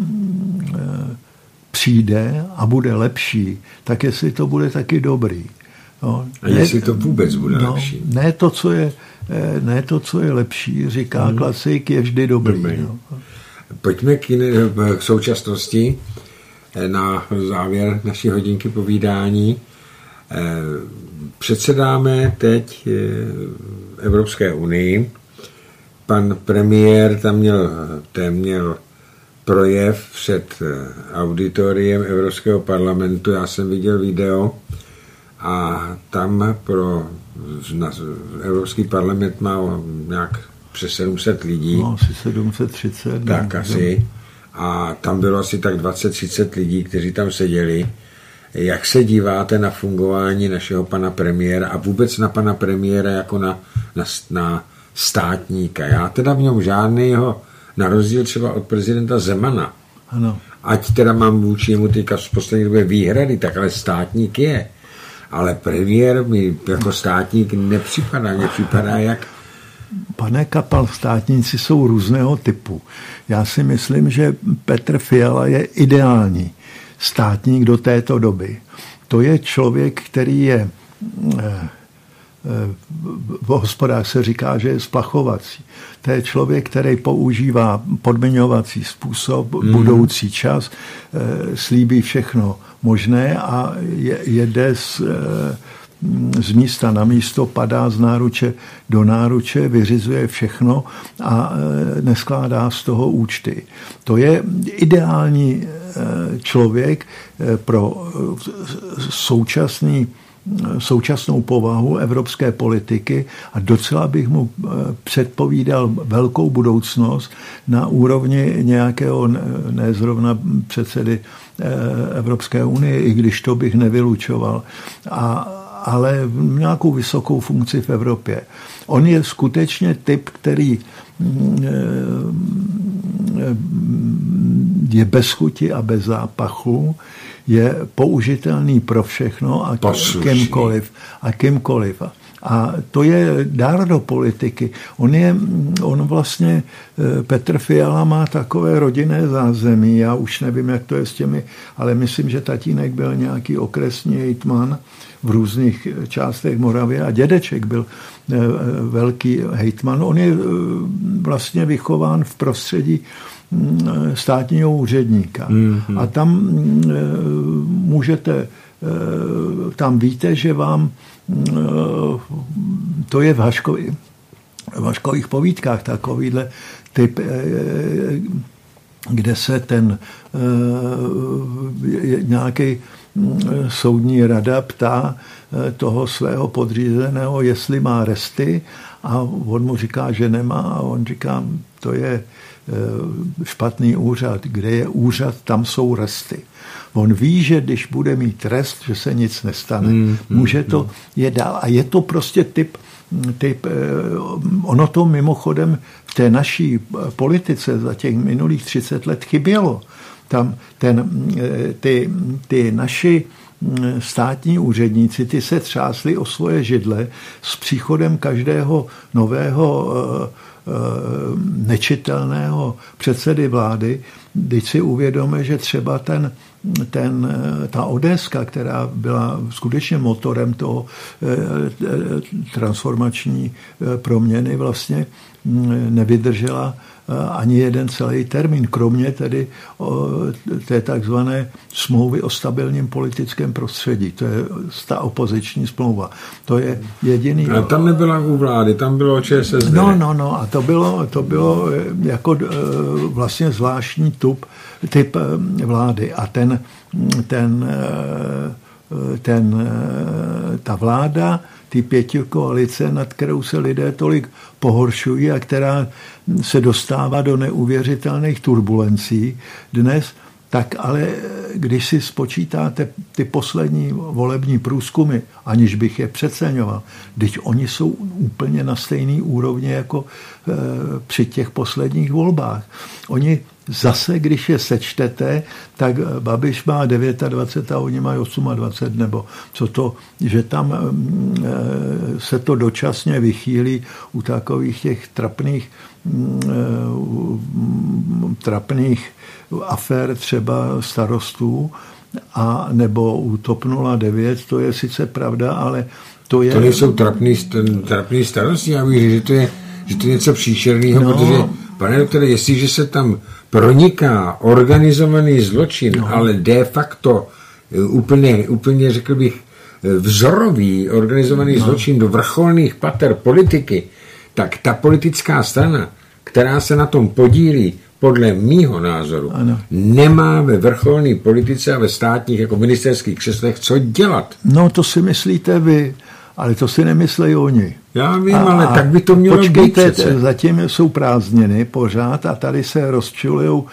přijde a bude lepší, tak jestli to bude taky dobrý. No, a jestli to vůbec bude lepší. Ne to, co je lepší, říká klasik, je vždy dobrý. No. Pojďme k současnosti. Na závěr naší hodinky povídání. Předsedáme teď Evropské unii. Pan premiér tam měl projev před auditoriem Evropského parlamentu. Já jsem viděl video a tam Evropský parlament má nějak přes 700 lidí. No, asi 730. Tak asi. A tam bylo asi tak 20-30 lidí, kteří tam seděli. Jak se díváte na fungování našeho pana premiéra a vůbec na pana premiéra jako na státníka? Já teda v něm žádnýho, na rozdíl třeba od prezidenta Zemana, ano. Ať teda mám vůči němu teďka v poslední době výhrady, tak ale státník je. Ale premiér mi jako státník nepřipadá. Mně připadá jak... Pane Kapal, státníci jsou různého typu. Já si myslím, že Petr Fiala je ideální státník do této doby. To je člověk, který je v hospodách se říká, že je splachovací. To je člověk, který používá podmiňovací způsob, budoucí čas, slíbí všechno možné a jede z místa na místo, padá z náruče do náruče, vyřizuje všechno a neskládá z toho účty. To je ideální člověk pro současnou povahu evropské politiky a docela bych mu předpovídal velkou budoucnost na úrovni nějakého, ne zrovna předsedy Evropské unie, i když to bych nevylučoval, ale nějakou vysokou funkci v Evropě. On je skutečně typ, který je bez chuti a bez zápachu, je použitelný pro všechno a kýmkoliv. A to je dár do politiky. On vlastně, Petr Fiala má takové rodinné zázemí, já už nevím, jak to je s těmi, ale myslím, že tatínek byl nějaký okresní hejtman v různých částech Moravy a dědeček byl velký hejtman. On je vlastně vychován v prostředí státního úředníka. A tam tam víte, že vám to je v Vaškových povídkách takovýhle typ, kde se ten nějaký soudní rada ptá toho svého podřízeného, jestli má resty, a on mu říká, že nemá, a on říká, to je špatný úřad. Kde je úřad, tam jsou resty. On ví, že když bude mít rest, že se nic nestane. Může to je dál. A je to prostě typ, ono to mimochodem v té naší politice za těch minulých 30 let chybělo. Tam ty naši státní úředníci, ty se třásli o svoje židle s příchodem každého nového nečitelného předsedy vlády, když si uvědomíme, že třeba ta ODSka, která byla skutečně motorem toho transformační proměny, vlastně nevydržela ani jeden celý termín, kromě tedy té takzvané smlouvy o stabilním politickém prostředí. To je ta opoziční smlouva. To je jediný... A tam nebyla u vlády, tam bylo ČSSD. No, a to bylo jako vlastně zvláštní typ vlády. A ta vláda, ty pětikoalice, nad kterou se lidé tolik pohoršují a která se dostává do neuvěřitelných turbulencí dnes, tak ale když si spočítáte ty poslední volební průzkumy, aniž bych je přeceňoval, když oni jsou úplně na stejný úrovni jako při těch posledních volbách. Oni zase, když je sečtete, tak Babiš má 29 a oni mají 28, nebo co to, že tam se to dočasně vychýlí u takových těch trapných afér třeba Starostů, a nebo u TOP 09, to je sice pravda, ale to je... To nejsou trapný starosti, já bych řekl, že to je něco příšerného, protože, pane doktore, jestliže se tam proniká organizovaný zločin, ale de facto úplně řekl bych, vzorový organizovaný zločin do vrcholných pater politiky, tak ta politická strana, která se na tom podílí, podle mýho názoru, nemá ve vrcholné politice a ve státních jako ministerských křeslech co dělat. No, to si myslíte vy, ale to si nemyslejí oni. Já vím, ale tak by to mělo být přece. Zatím jsou prázdniny pořád a tady se rozčilujou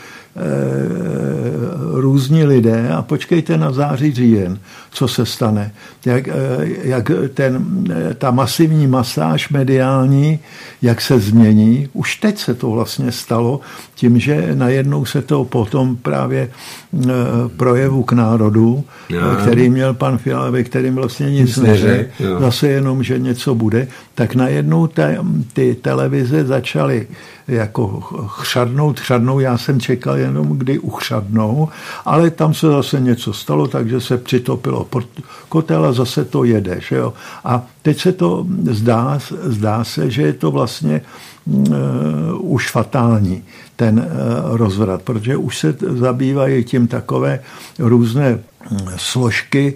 různí lidé a počkejte na září, říjen, co se stane. Jak ta masivní masáž mediální, jak se změní. Už teď se to vlastně stalo tím, že najednou se to potom právě projevu k národu, který měl pan Fiala, ve kterým vlastně nic neřekl, zase jenom, že něco bude, tak najednou ty televize začaly jako chřadnout, já jsem čekal jenom, kdy uchřadnou, ale tam se zase něco stalo, takže se přitopilo pod kotel a zase to jede. Že jo? A teď se to zdá se, že je to vlastně už fatální, ten rozvrat, protože už se zabývají tím takové různé složky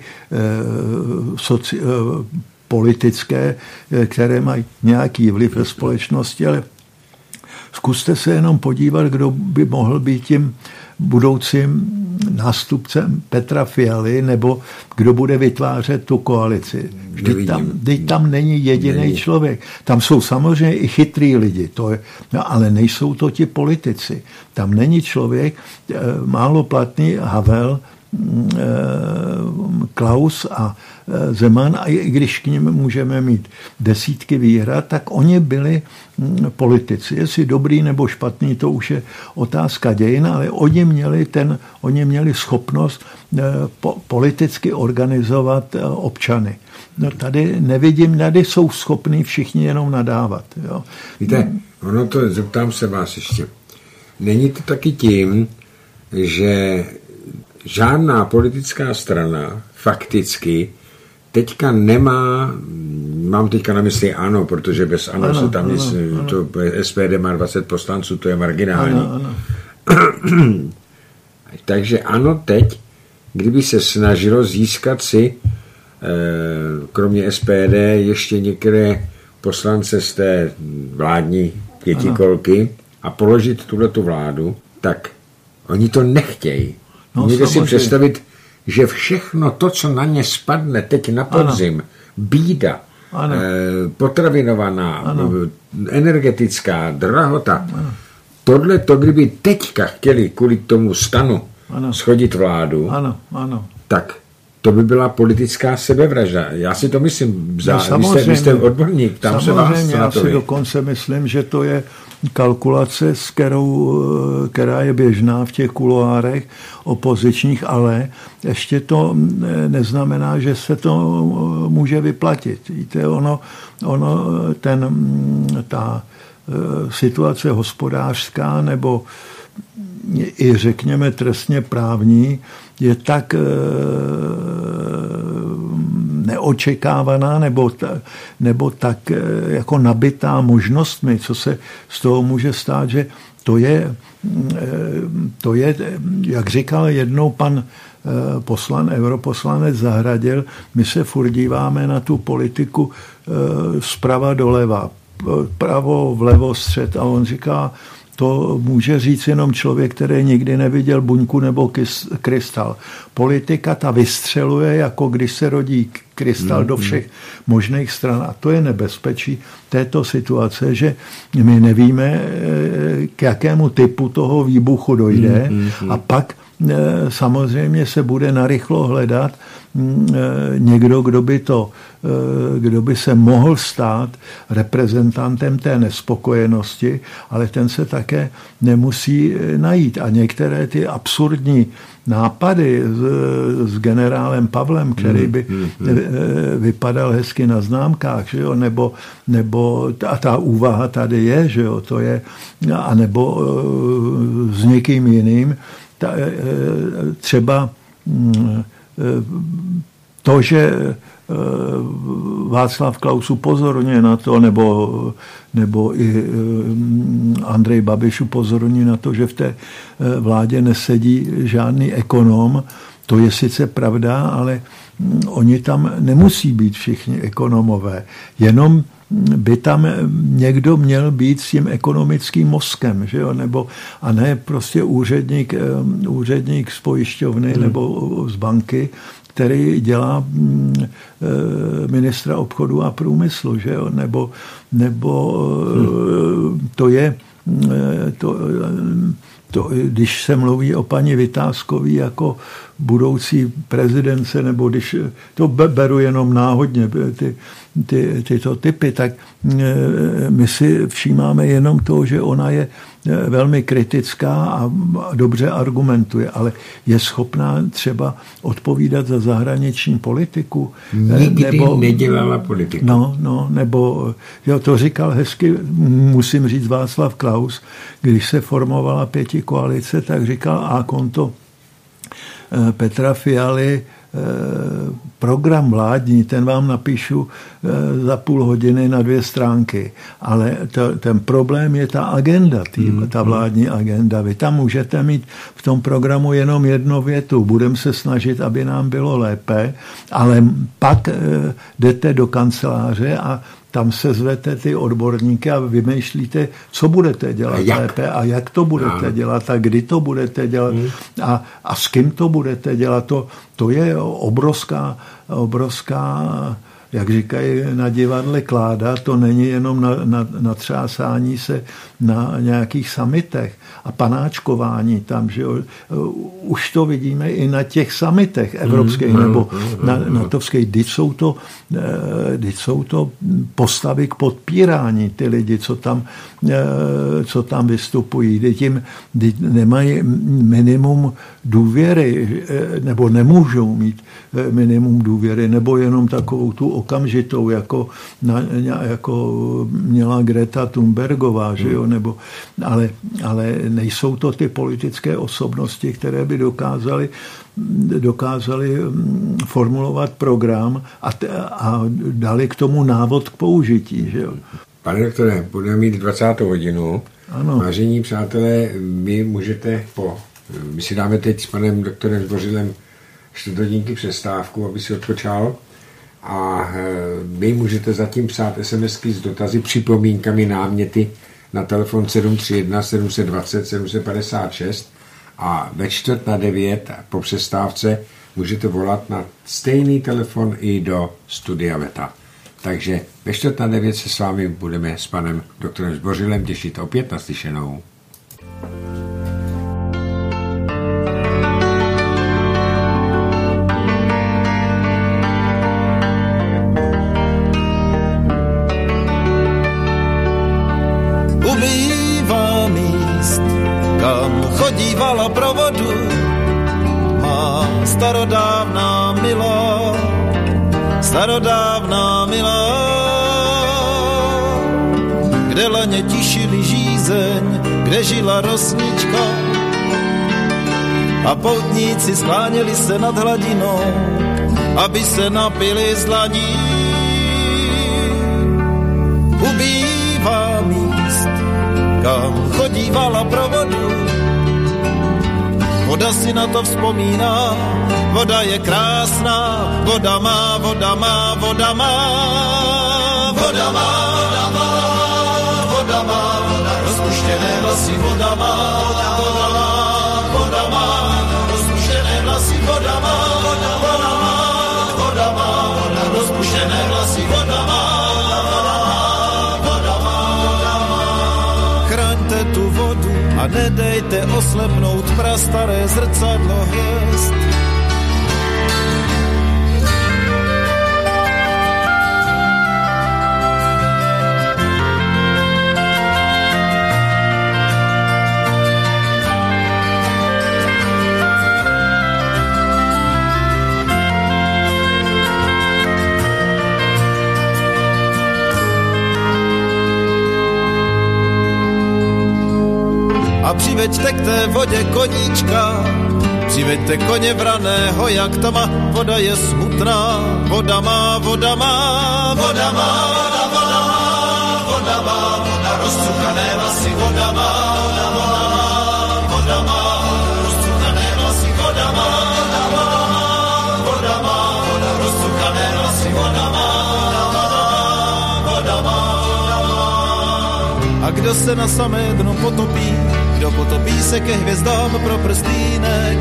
politické, které mají nějaký vliv ve společnosti, ale zkuste se jenom podívat, kdo by mohl být tím budoucím nástupcem Petra Fialy, nebo kdo bude vytvářet tu koalici. Vždyť tam není jediný člověk. Tam jsou samozřejmě i chytrý lidi, ale nejsou to ti politici. Tam není člověk, málo platný Havel, Klaus a Zeman, a i když k nim můžeme mít desítky výhrad, tak oni byli politici. Jestli dobrý nebo špatný, to už je otázka dějin, ale oni měli schopnost politicky organizovat občany. No tady nevidím, tady jsou schopní všichni jenom nadávat. Jo. Víte, zeptám se vás ještě. Není to taky tím, že žádná politická strana fakticky teďka nemá, mám teďka na mysli ANO, protože bez ANO se tam nic, to SPD má 20 poslanců, to je marginální. Ano. Takže ANO teď, kdyby se snažilo získat si, kromě SPD, ještě některé poslance z té vládní pětikolky a položit tuhletu vládu, tak oni to nechtějí. Můžete si představit, že všechno to, co na ně spadne teď na podzim, bída, potravinovaná, energetická, drahota, tohle to, kdyby teďka chtěli kvůli tomu stanu schodit vládu, tak to by byla politická sebevražda. Já si to myslím. Vy jste odborník, tam se vás já si dokonce myslím, že to je kalkulace, která je běžná v těch kuloárech opozičních, ale ještě to neznamená, že se to může vyplatit. Víte, ta situace hospodářská nebo i řekněme trestně právní je tak neočekávaná nebo tak jako nabitá možnostmi, co se z toho může stát, že to je, jak říkal jednou pan europoslanec Zahradil, my se furt díváme na tu politiku zprava doleva, pravo, vlevo, střed a on říká, to může říct jenom člověk, který nikdy neviděl buňku nebo krystal. Politika ta vystřeluje, jako když se rodí krystal do všech možných stran. A to je nebezpečí této situace, že my nevíme, k jakému typu toho výbuchu dojde a pak samozřejmě se bude narychlo hledat někdo, kdo by se mohl stát reprezentantem té nespokojenosti, ale ten se také nemusí najít. A některé ty absurdní nápady s generálem Pavlem, který by vypadal hezky na známkách, že jo? Nebo ta úvaha tady je, že jo? To je, anebo s někým jiným, třeba to, že Václav Klaus upozorňuje na to, nebo i Andrej Babiš upozorňuje na to, že v té vládě nesedí žádný ekonom. To je sice pravda, ale oni tam nemusí být všichni ekonomové. Jenom by tam někdo měl být s tím ekonomickým mozkem, že jo? A ne prostě úředník z pojišťovny nebo z banky, který dělá ministra obchodu a průmyslu, že jo? Nebo to je když se mluví o paní Vitáskový jako budoucí prezidence, nebo když to beru jenom náhodně, tyto typy, tak my si všímáme jenom to, že ona je velmi kritická a dobře argumentuje, ale je schopná třeba odpovídat za zahraniční politiku. Nikdy nedělala politiku. Nebo to říkal hezky, musím říct, Václav Klaus, když se formovala pětikoalice, tak říkal a konto Petra Fialy, program vládní, ten vám napíšu za půl hodiny na 2 stránky. Ale ten problém je ta agenda, ta vládní agenda. Vy tam můžete mít v tom programu jenom jednu větu. Budeme se snažit, aby nám bylo lépe, ale pak jdete do kanceláře a tam se zvete ty odborníky a vymýšlíte, co budete dělat lépe a jak to budete dělat a kdy to budete dělat a s kým to budete dělat. To je obrovská, jak říkají na divadle kláda, to není jenom na třásání se na nějakých summitech a panáčkování tam, že už to vidíme i na těch summitech evropských nebo natovských, když jsou to postavy k podpírání ty lidi, co tam vystupují, když nemají minimum důvěry, nebo nemůžou mít minimum důvěry, nebo jenom takovou tu okamžitou, jako měla Greta Thunbergová, že jo, ale nejsou to ty politické osobnosti, které by dokázali formulovat program a dali k tomu návod k použití. Že jo. Pane doktore, budeme mít 20. hodinu. Ano. Vážení přátelé, my si dáme teď s panem doktorem Dvořilem 4 hodinky přestávku, aby si odpočal a vy můžete zatím psát SMSky s dotazy, připomínkami, náměty na telefon 731 720 756 a ve 8:45 po přestávce můžete volat na stejný telefon i do studia Veta. Takže ve 8:45 se s vámi budeme s panem doktorem Zbořilem těšit opět na slyšenou. Ubývá míst, kam chodívala pro vodu má starodávná milá, kde laně tišili žízeň, kde žila rosnička a poutníci skláněli se nad hladinou, aby se napili z dlaní. Ubývá míst, kam chodívala pro vodu, voda si na to vzpomíná, voda je krásná, voda má, voda má, voda má, voda má, voda má, voda má, rozpuštěné vlasy, voda má, voda má, voda má, rozpuštěné vlasy, voda má, voda má, voda má, rozpuštěné vlasy, voda má, voda má, voda má. Chraňte tu vodu a nedejte oslepnout prastaré zrcadlo hvězd. A přiveďte k té vodě koníčka, přiveďte koně vraného jak tma, voda je smutná, voda má, voda má, voda má, voda má, voda má, voda rozcukané vlasy, voda má, voda má, voda má, rozcukané vlasy, voda má, voda má, voda rozcukané vlasy, voda má, voda má. A kdo se na samé dno potopí, kdo potopí se ke hvězdám pro prstýnek.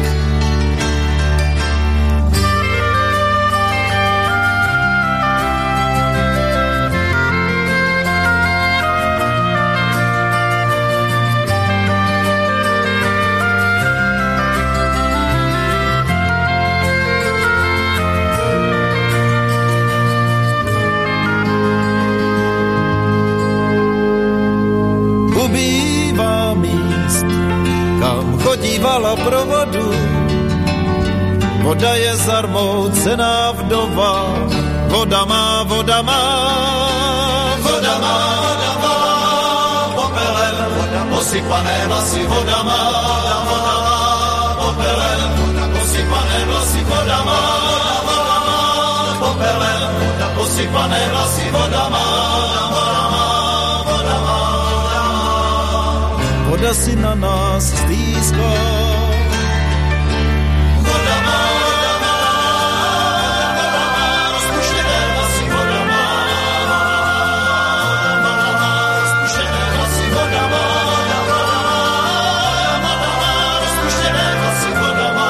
Ubývá míst, kam chodívala pro vodu, voda je zarmoucená vdova, voda má, voda má, voda má, voda má, popelem, voda posypané vlasy, voda má, voda má, popelem, voda posypané vlasy, voda má, voda má, popelem, voda posypané vlasy, voda má, voda má. Voda si na nás stýská. Voda má, rozpuštěné vlasy, voda má, rozpuštěné vlasy, voda má, rozpuštěné vlasy, voda má,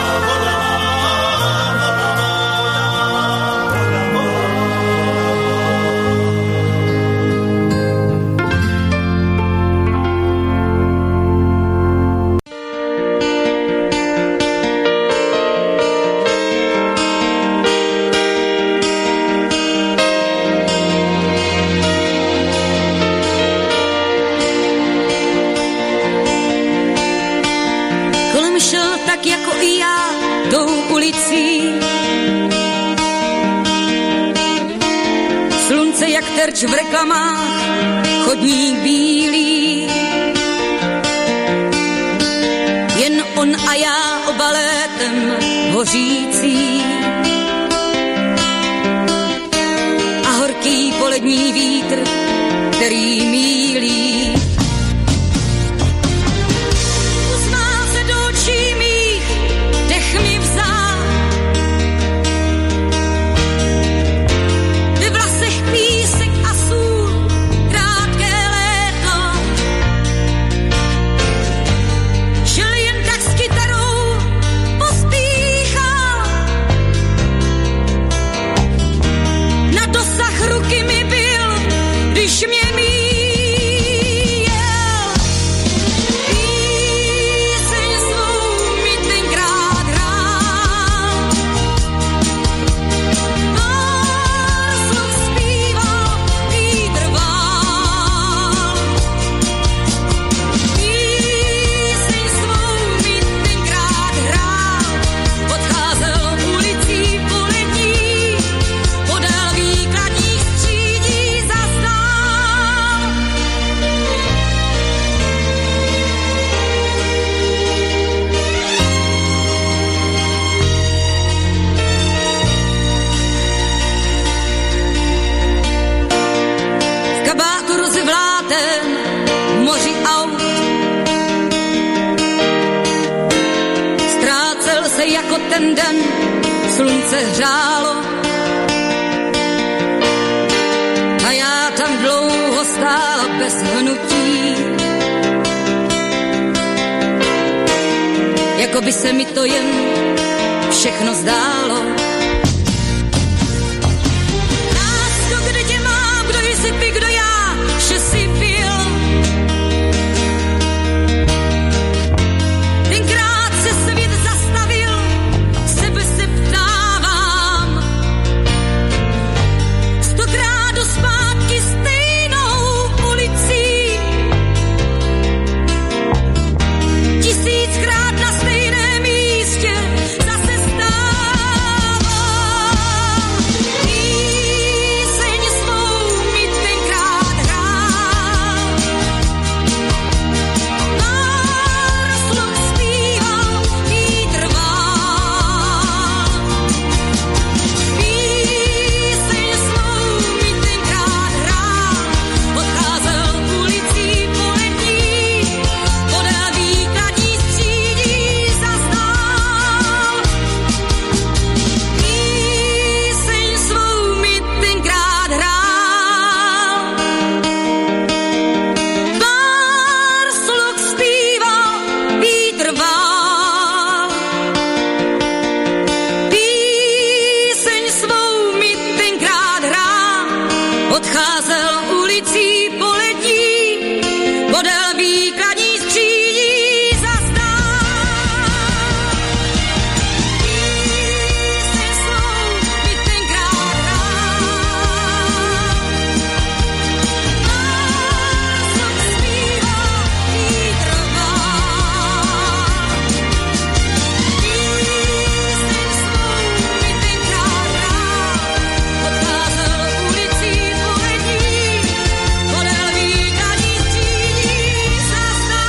jak terč v reklamách, chodník bílý. Jen on a já obalétem hořící. A horký polední vítr, který mílí. Uzná se do očí mých, dech mi vzal. se jako ten den slunce hřálo a já tam dlouho stála bez hnutí. Jako by se mi to jen všechno zdálo. Lásko, kde tě mám, kdo jsi ty, kdo já, že jsi byl. Tenkrát se svět zastavil, sebe se ptávám. 100krát do zpátky stejnou ulicí, 1000krát na stejném místě zase stávám. Píseň svou mi tenkrát hrál, pár slov zpíval, vítr vál. Píseň svou mi tenkrát hrál, odcházel ulicí poletí, podél výkladní střídí zaznal. Píseň svou mi tenkrát hrál, pár slov zpíval, vítr vál. Píseň svou mi tenkrát hrál, odcházel ulicí poletí, podél výkladní střídí zaznal. Píseň svou mi tenkrát hrál, pár slov zpíval, vítr vál. Píseň svou mi tenkrát hrál, odcházel ulicí poletí, podél výkladní střídí zaznal.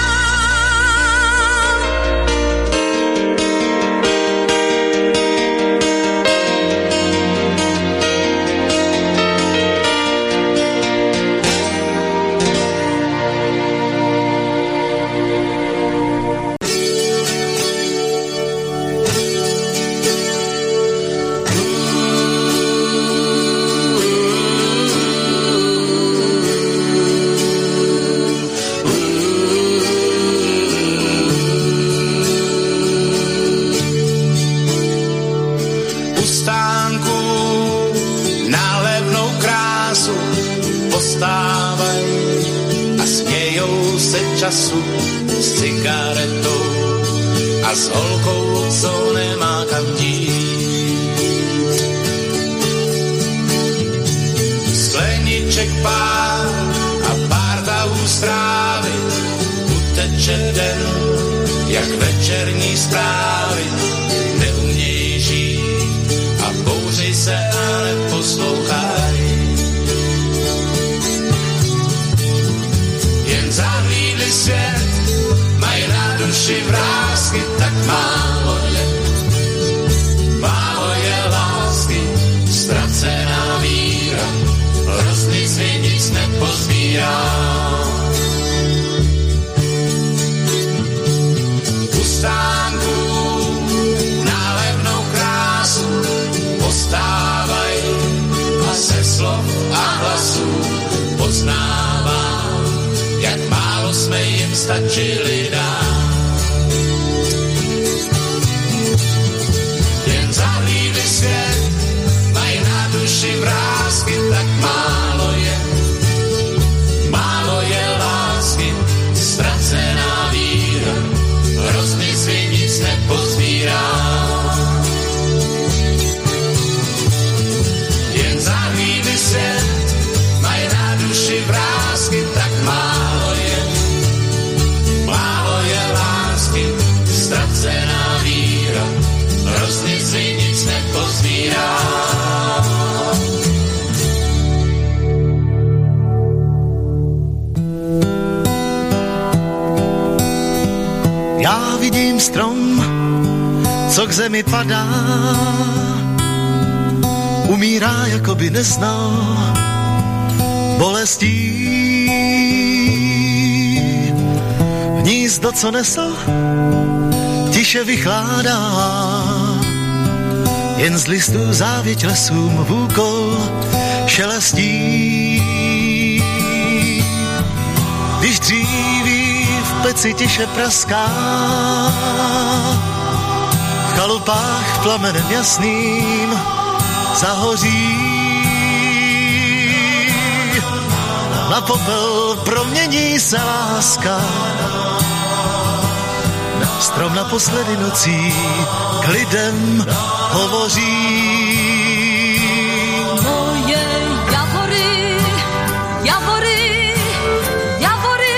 U stánku na levnou krásu postávaj a smějou se času s cigaretou a s holkou, co nemá kam dít. Skleniček pár a pár tahů strávy, uteče den, jak večerní zprávy, neumějí žít a bouři se a neposlouchají. Jen zahlídli svět, mají na duši vrásky, tak málo je lásky, ztracená víra, hrozný svět nic nepozbírá. U stánku na levnou krásu postávaj a se slov a hlasů poznávám, jak málo jsme jim stačili dát. Jen zahlídli svět, mají na duši vrásky, tak málo je lásky, ztracená víra, hrozný svět nic nepozbírá. Jen zahlídli svět, mají na duši vrásky, tak málo je lásky, ztracená víra, hrozný svět nic nepozbírá. Já vidím strom, co k zemi padá, umírá, jako by neznal bolestí. Hnízdo, co nesl, tiše tiše vychládá, jen z listů závěť lesům vůkol šelestí. Když dříví v peci tiše praská, v chalupách plamenem jasným zahoří. Na popel promění se láska, strom naposledy nocí k lidem hovoří. Moje javory, javory, javory,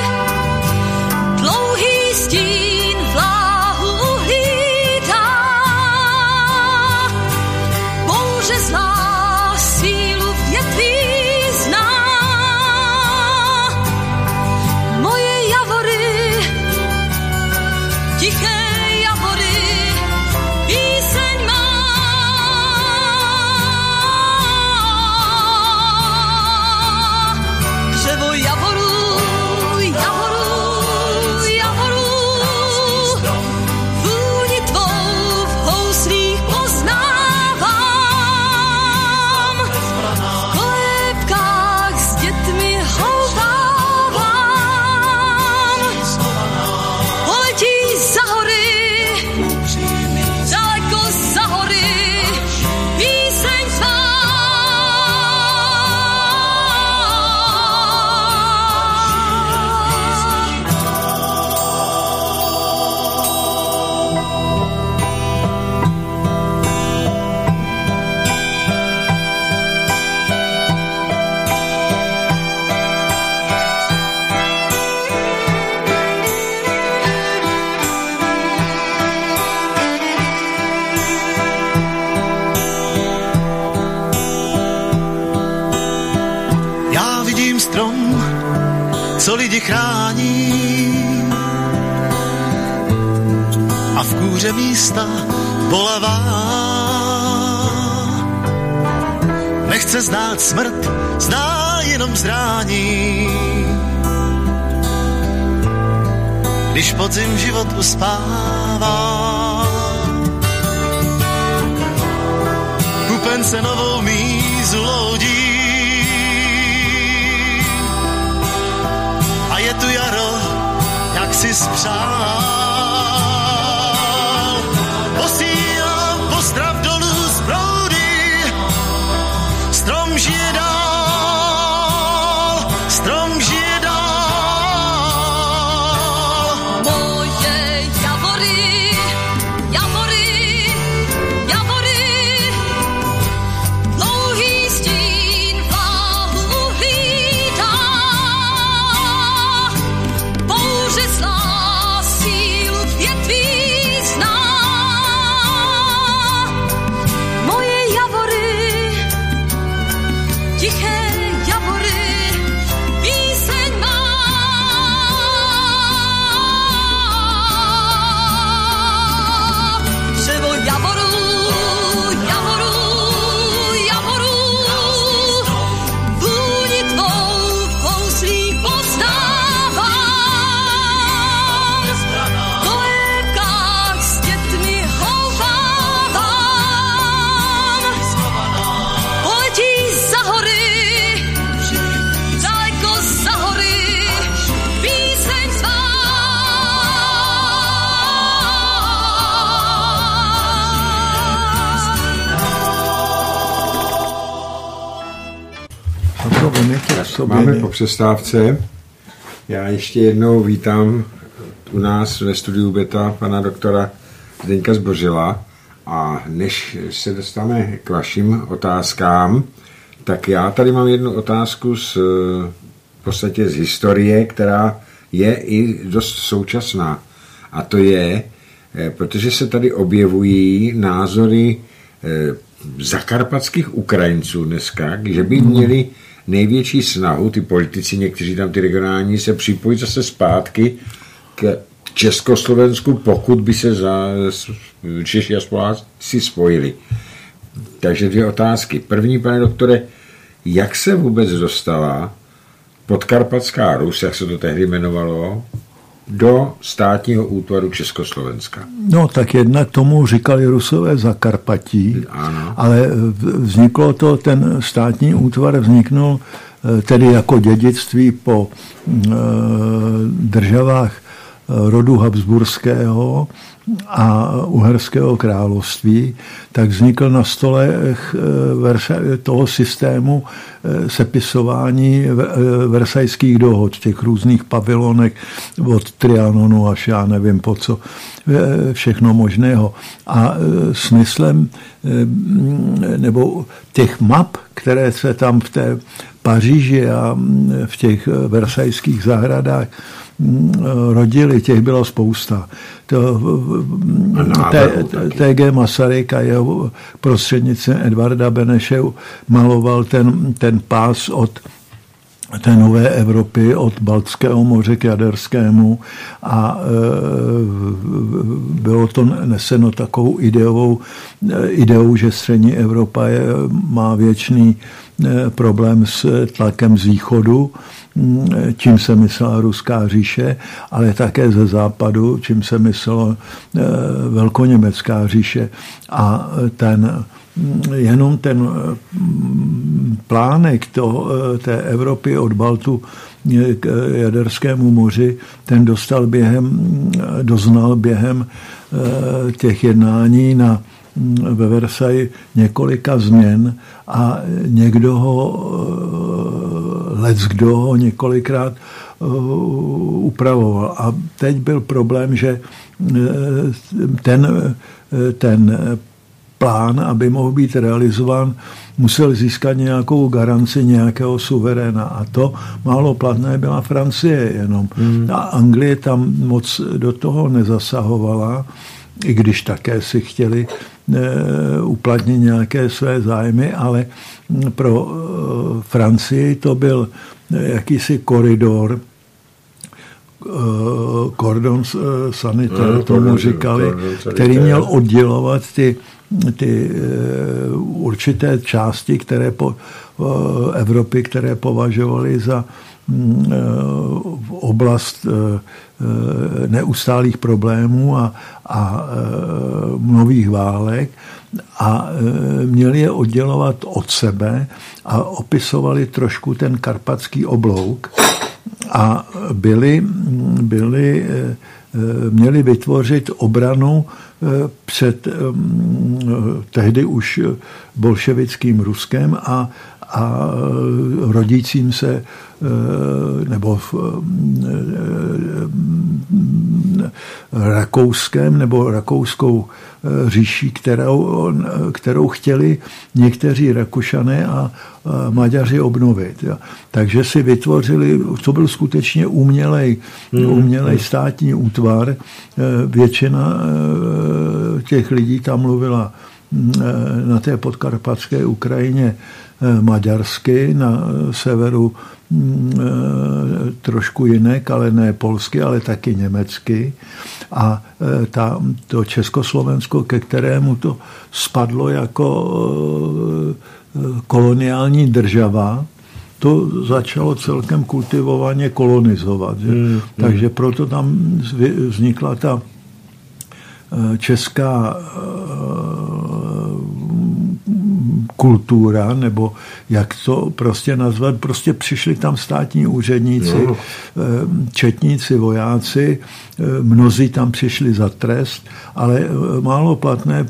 dlouhý stín vláhu uhlídá. Bouře zlá sílu větví zná. Moje javory, tiché javory, píseň má. Dřevo javorů, javorů, javorů, vůni tvou v houslích poznávám. V kolébkách s dětmi houpávám. Poletí za hory, daleko za hory, píseň tvá. Já vidím strom, co lidi chrání, a v kůře místa bolavá. Nechce znát smrt, zná jenom zrání. Když podzim život uspává, pupen se novou mízu loudí. A je tu jaro, jak si spřál. Posílám pozdrav dolů z proudy, strom žije dál, strom žije dál. Moje javory, javory, javory, dlouhý stín vláhu uhlídá. Bouře zlá sílu větví zná. Moje javory, tiché javory, píseň má. Dřevo javorů, javorů, javorů, vůni tvou v houslích poznávám. V kolébkách s dětmi houpávám. Poletí za hory, daleko za hory, píseň svá. Máme po přestávce. Já ještě jednou vítám u nás ve studiu Beta pana doktora Zdeňka Zbořila, a než se dostaneme k vašim otázkám, tak já tady mám jednu otázku v podstatě z historie, která je i dost současná. A to je, protože se tady objevují názory zakarpatských Ukrajinců dneska, že by měli největší snahu, ty politici, někteří tam ty regionální, se připojit zase zpátky k Československu, pokud by se Češi a Slováci spojili. Takže dvě otázky. První, pane doktore, jak se vůbec dostala Podkarpatská Rus, jak se to tehdy jmenovalo, do státního útvaru Československa. No tak jednak tomu říkali Rusové Zakarpatí, ano. Ale vzniklo to, ten státní útvar vzniknul tedy jako dědictví po državách rodu Habsburského a Uherského království, tak vznikl na stole toho systému sepisování versajských dohod, těch různých pavilonek od Trianonu až já nevím po co, všechno možného. A smyslem nebo těch map, které se tam v té Paříži a v těch versajských zahradách rodili, těch bylo spousta. T.G. Masaryk a jeho prostřednictvím Edvarda Beneše maloval ten pás od té nové Evropy, od Baltského moře k Jaderskému a bylo to neseno takovou ideou, že střední Evropa má věčný problém s tlakem z východu, čím se myslela Ruská říše, ale také ze západu, čím se myslelo Velkoněmecká říše. A jenom ten plánek té Evropy od Baltu k Jaderskému moři, ten doznal během těch jednání ve Versailles několika změn a někdo ho několikrát upravoval. A teď byl problém, že ten plán, aby mohl být realizován, musel získat nějakou garanci nějakého suveréna. A to málo platné byla Francie jenom. A Anglie tam moc do toho nezasahovala, i když také si chtěli uplatnit nějaké své zájmy, ale pro Francii to byl jakýsi koridor, cordon sanitaire, tomu říkali, který měl oddělovat ty určité části, které Evropy, které považovali za oblast neustálých problémů a nových válek a měli je oddělovat od sebe a opisovali trošku ten karpatský oblouk a měli vytvořit obranu před tehdy už bolševickým Ruskem a rodícím se nebo Rakouskem nebo Rakouskou říší, kterou chtěli někteří Rakušané a Maďaři obnovit. Takže si vytvořili, to byl skutečně umělej státní útvar. Většina těch lidí tam mluvila na té podkarpatské Ukrajině maďarsky, na severu trošku jinak, ale ne polsky, ale taky německy. A to Československo, ke kterému to spadlo jako koloniální država, to začalo celkem kultivovaně kolonizovat. Takže proto tam vznikla ta česká kultura, nebo jak to prostě nazvat, prostě přišli tam státní úředníci, četníci, vojáci, mnozí tam přišli za trest, ale málo platné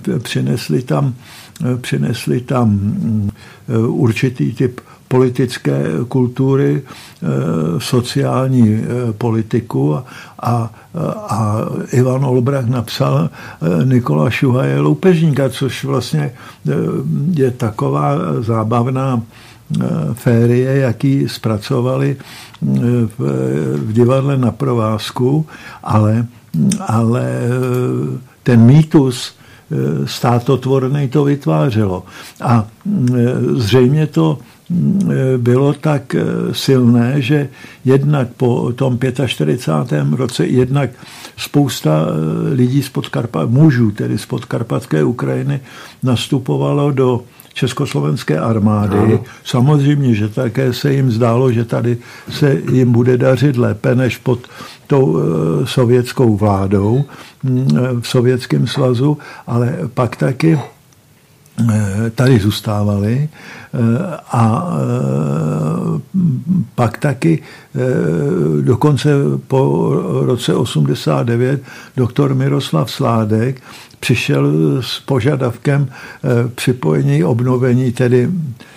přinesli tam určitý typ politické kultury, sociální politiku a Ivan Olbrach napsal Nikola Šuha je loupežníka, což vlastně je taková zábavná férie, jaký zpracovali v divadle Na provázku, ale ten mýtus státotvorný to vytvářelo. A zřejmě to bylo tak silné, že jednak po tom 45. roce jednak spousta lidí mužů, tedy z podkarpatské Ukrajiny, nastupovalo do československé armády. Samozřejmě, že také se jim zdálo, že tady se jim bude dařit lépe než pod tou sovětskou vládou v Sovětském svazu, ale pak taky tady zůstávali a pak taky dokonce po roce 89 doktor Miroslav Sládek přišel s požadavkem připojení, obnovení tedy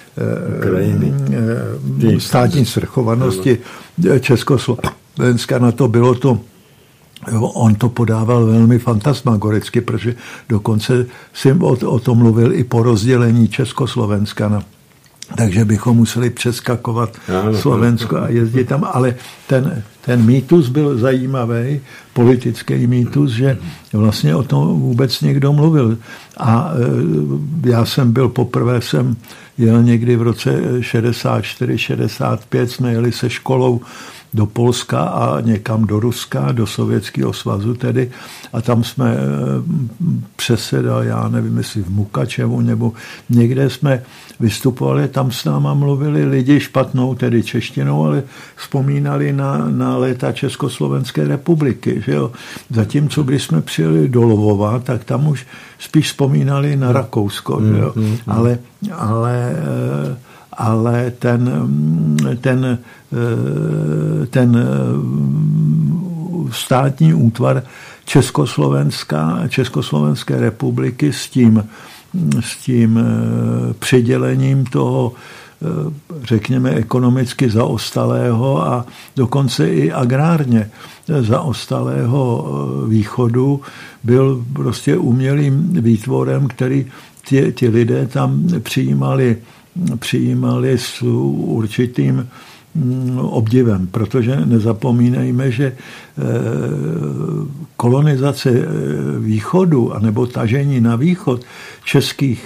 státní svrchovanosti Československa. Na to bylo to, on to podával velmi fantasmagoricky, protože dokonce si o tom mluvil i po rozdělení Československa. Takže bychom museli přeskakovat Slovensko a jezdit tam, ale ten mýtus byl zajímavý, politický mýtus, že vlastně o tom vůbec někdo mluvil. A já jsem jel někdy v roce 64-65, jsme jeli se školou do Polska a někam do Ruska, do Sovětského svazu tedy. A tam jsme přesedali, já nevím, jestli v Mukačevu nebo někde jsme vystupovali, tam s náma mluvili lidi špatnou, tedy češtinou, ale vzpomínali na léta Československé republiky. Že jo? Zatímco, když jsme přijeli do Lvova, tak tam už spíš vzpomínali na Rakousko. Že jo? Ale ten státní útvar Československé republiky s tím přidělením toho, řekněme, ekonomicky zaostalého a dokonce i agrárně zaostalého východu byl prostě umělým výtvorem, který ti lidé tam přijímali s určitým obdivem, protože nezapomínejme, že kolonizace východu anebo tažení na východ českých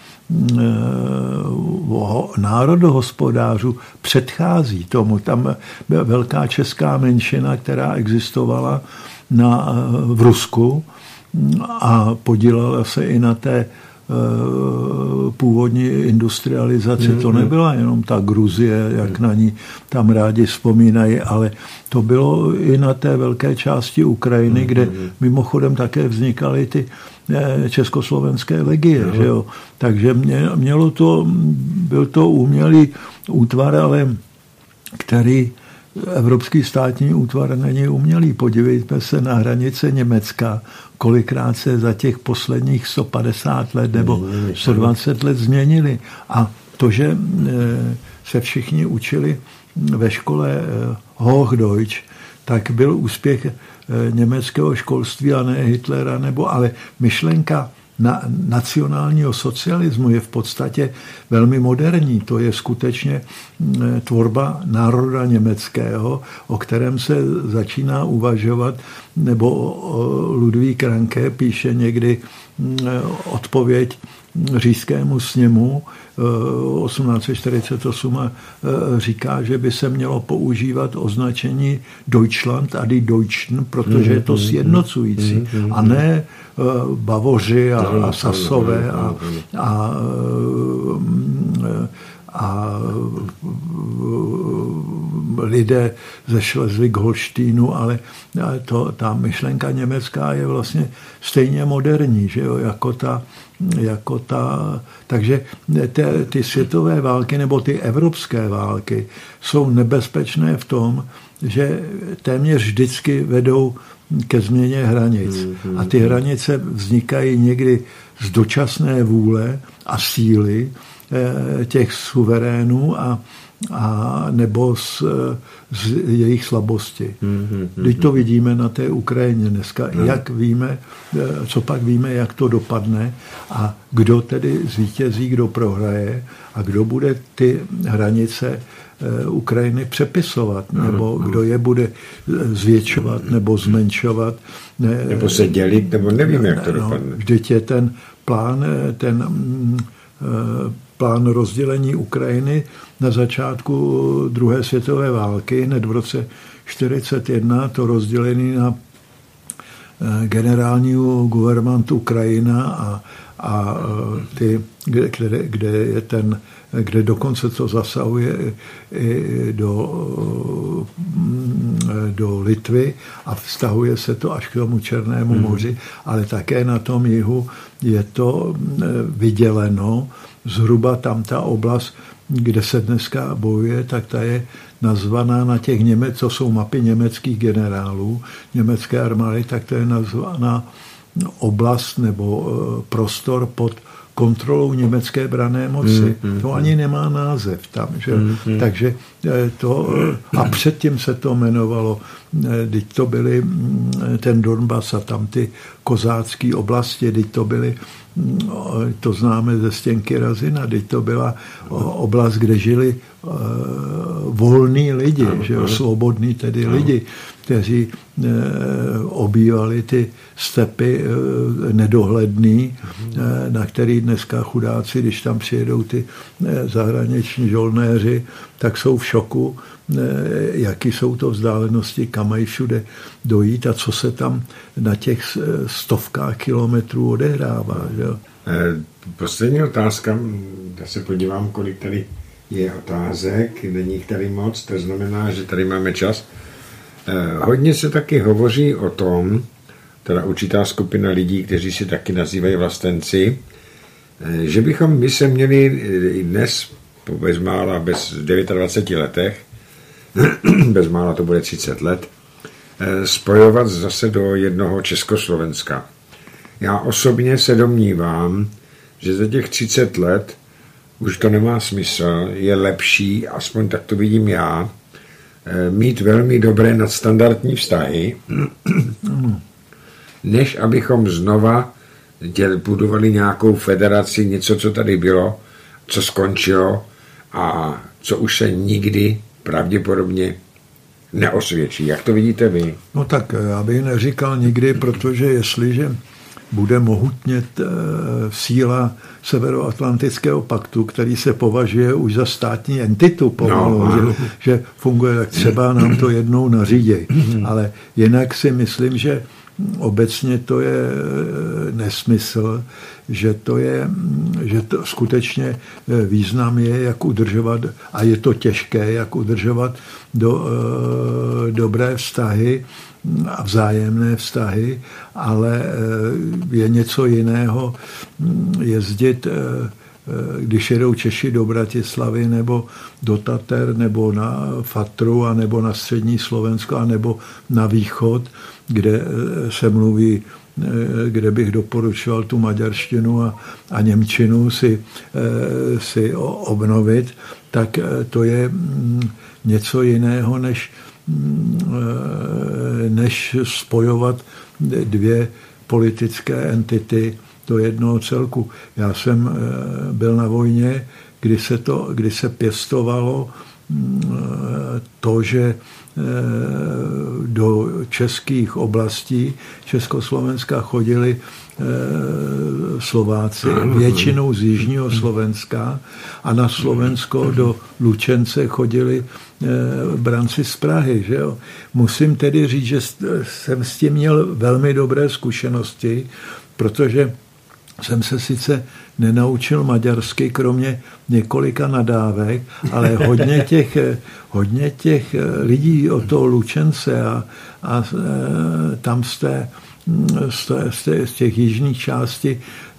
národohospodářů předchází tomu. Tam byla velká česká menšina, která existovala v Rusku a podílela se i na té původní industrializaci. To nebyla jenom ta Gruzie, jak na ní tam rádi vzpomínají, ale to bylo i na té velké části Ukrajiny, kde mimochodem také vznikaly ty československé legie. Že jo? Takže byl to umělý útvar, ale který evropský státní útvar není umělý. Podívejme se na hranice Německa, kolikrát se za těch posledních 150 let nebo 120 let změnili. A to, že se všichni učili ve škole Hochdeutsch, tak byl úspěch německého školství a ne Hitlera, ale myšlenka nacionálního socialismu je v podstatě velmi moderní. To je skutečně tvorba národa německého, o kterém se začíná uvažovat, nebo Ludvík Ranke píše někdy odpověď Říšskému sněmu 1848 a říká, že by se mělo používat označení Deutschland a die Deutschen, protože je to sjednocující, a ne Bavoři a Sasové a lidé ze Schleswig-Holštínu, ale ta myšlenka německá je vlastně stejně moderní, že jo, jako ta. Takže ty světové války nebo ty evropské války jsou nebezpečné v tom, že téměř vždycky vedou ke změně hranic. A ty hranice vznikají někdy z dočasné vůle a síly těch suverénů a nebo z jejich slabosti. Když to vidíme na té Ukrajině dneska, jak víme, co pak víme, jak to dopadne a kdo tedy zvítězí, kdo prohraje a kdo bude ty hranice Ukrajiny přepisovat, nebo kdo je bude zvětšovat nebo zmenšovat. Nebo se dělit, nebo nevím, jak to dopadne. Vždyť je ten plán rozdělení Ukrajiny na začátku druhé světové války, hned v roce 1941, to rozdělení na generálního guvernementu Ukrajina a ty, kde dokonce to zasahuje i do Litvy a vztahuje se to až k tomu Černému moři, ale také na tom jihu je to vyděleno. Zhruba tam ta oblast, kde se dneska bojuje, tak ta je nazvaná na těch co jsou mapy německých generálů, německé armády, tak to je nazvaná oblast nebo prostor pod kontrolou německé branné moci. To ani nemá název tam. Že? Takže to, a předtím se to jmenovalo, teď to byly ten Donbas a tam ty kozácké oblasti, teď to byly, to známe ze Stěnky Razina, teď to byla oblast, kde žili volní lidi, že jo, svobodní tedy lidi, kteří obývali ty stepy nedohledný, na který dneska chudáci, když tam přijedou ty zahraniční žolnéři, tak jsou v šoku, jaký jsou to vzdálenosti, kam mají všude dojít a co se tam na těch stovkách kilometrů odehrává. Že? Poslední otázka, já se podívám, kolik tady je otázek, není jich tady moc, to znamená, že tady máme čas. Hodně se taky hovoří o tom, teda určitá skupina lidí, kteří si taky nazývají vlastenci, že bychom my se měli dnes bezmála, bez 29 letech, bezmála to bude 30 let, spojovat zase do jednoho Československa. Já osobně se domnívám, že za těch 30 let už to nemá smysl, je lepší, aspoň tak to vidím já, mít velmi dobré nadstandardní vztahy, než abychom znova budovali nějakou federaci, něco, co tady bylo, co skončilo a co už se nikdy pravděpodobně neosvědčí. Jak to vidíte vy? No tak já bych neříkal nikdy, protože jestliže bude mohutnět síla Severoatlantického paktu, který se považuje už za státní entitu pomalu, že funguje, tak třeba nám to jednou naříděj. Ale jinak si myslím, že obecně to je nesmysl, že to skutečně význam je, jak udržovat, a je to těžké, jak udržovat dobré vztahy a vzájemné vztahy, ale je něco jiného jezdit, když jedou Češi do Bratislavy nebo do Tater nebo na Fatru a nebo na střední Slovensko a nebo na východ, kde se mluví, kde bych doporučoval tu maďarštinu a němčinu si obnovit, tak to je něco jiného, než spojovat dvě politické entity do jednoho celku. Já jsem byl na vojně, kdy se pěstovalo to, že do českých oblastí Československa chodili Slováci, většinou z jižního Slovenska, a na Slovensko do Lučence chodili branci z Prahy. Že jo? Musím tedy říct, že jsem s tím měl velmi dobré zkušenosti, protože jsem se sice nenaučil maďarsky, kromě několika nadávek, ale hodně těch lidí od toho Lučence a tam z těch jižních částí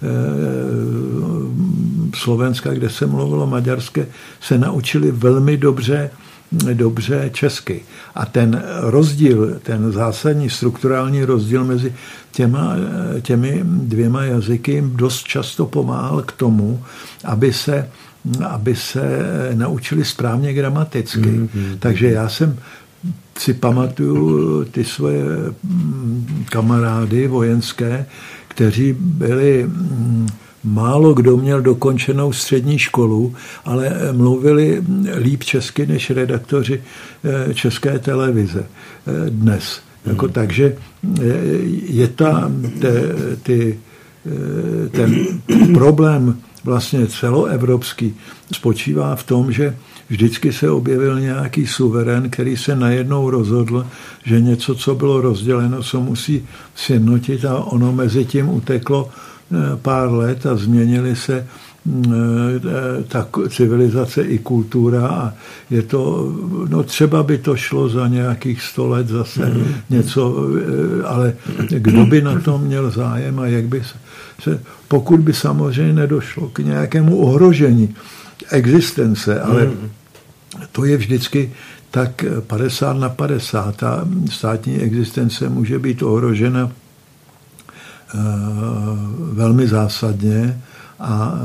Slovenska, kde se mluvilo maďarské, se naučili velmi dobře česky. A ten rozdíl, ten zásadní strukturální rozdíl mezi těmi dvěma jazyky jim dost často pomáhal k tomu, aby se naučili správně gramaticky. Takže já si pamatuju ty svoje kamarády vojenské, kteří byli, málo kdo měl dokončenou střední školu, ale mluvili líp česky než redaktoři České televize dnes. Takže je ten problém vlastně celoevropský, spočívá v tom, že vždycky se objevil nějaký suverén, který se najednou rozhodl, že něco, co bylo rozděleno, co musí sjednotit, a ono mezi tím uteklo pár let a změnily se ta civilizace i kultura a je to, no třeba by to šlo za nějakých 100 let zase něco, ale kdo by na tom měl zájem a jak by se, pokud by samozřejmě nedošlo k nějakému ohrožení existence, ale to je vždycky tak 50/50. Ta státní existence může být ohrožena velmi zásadně a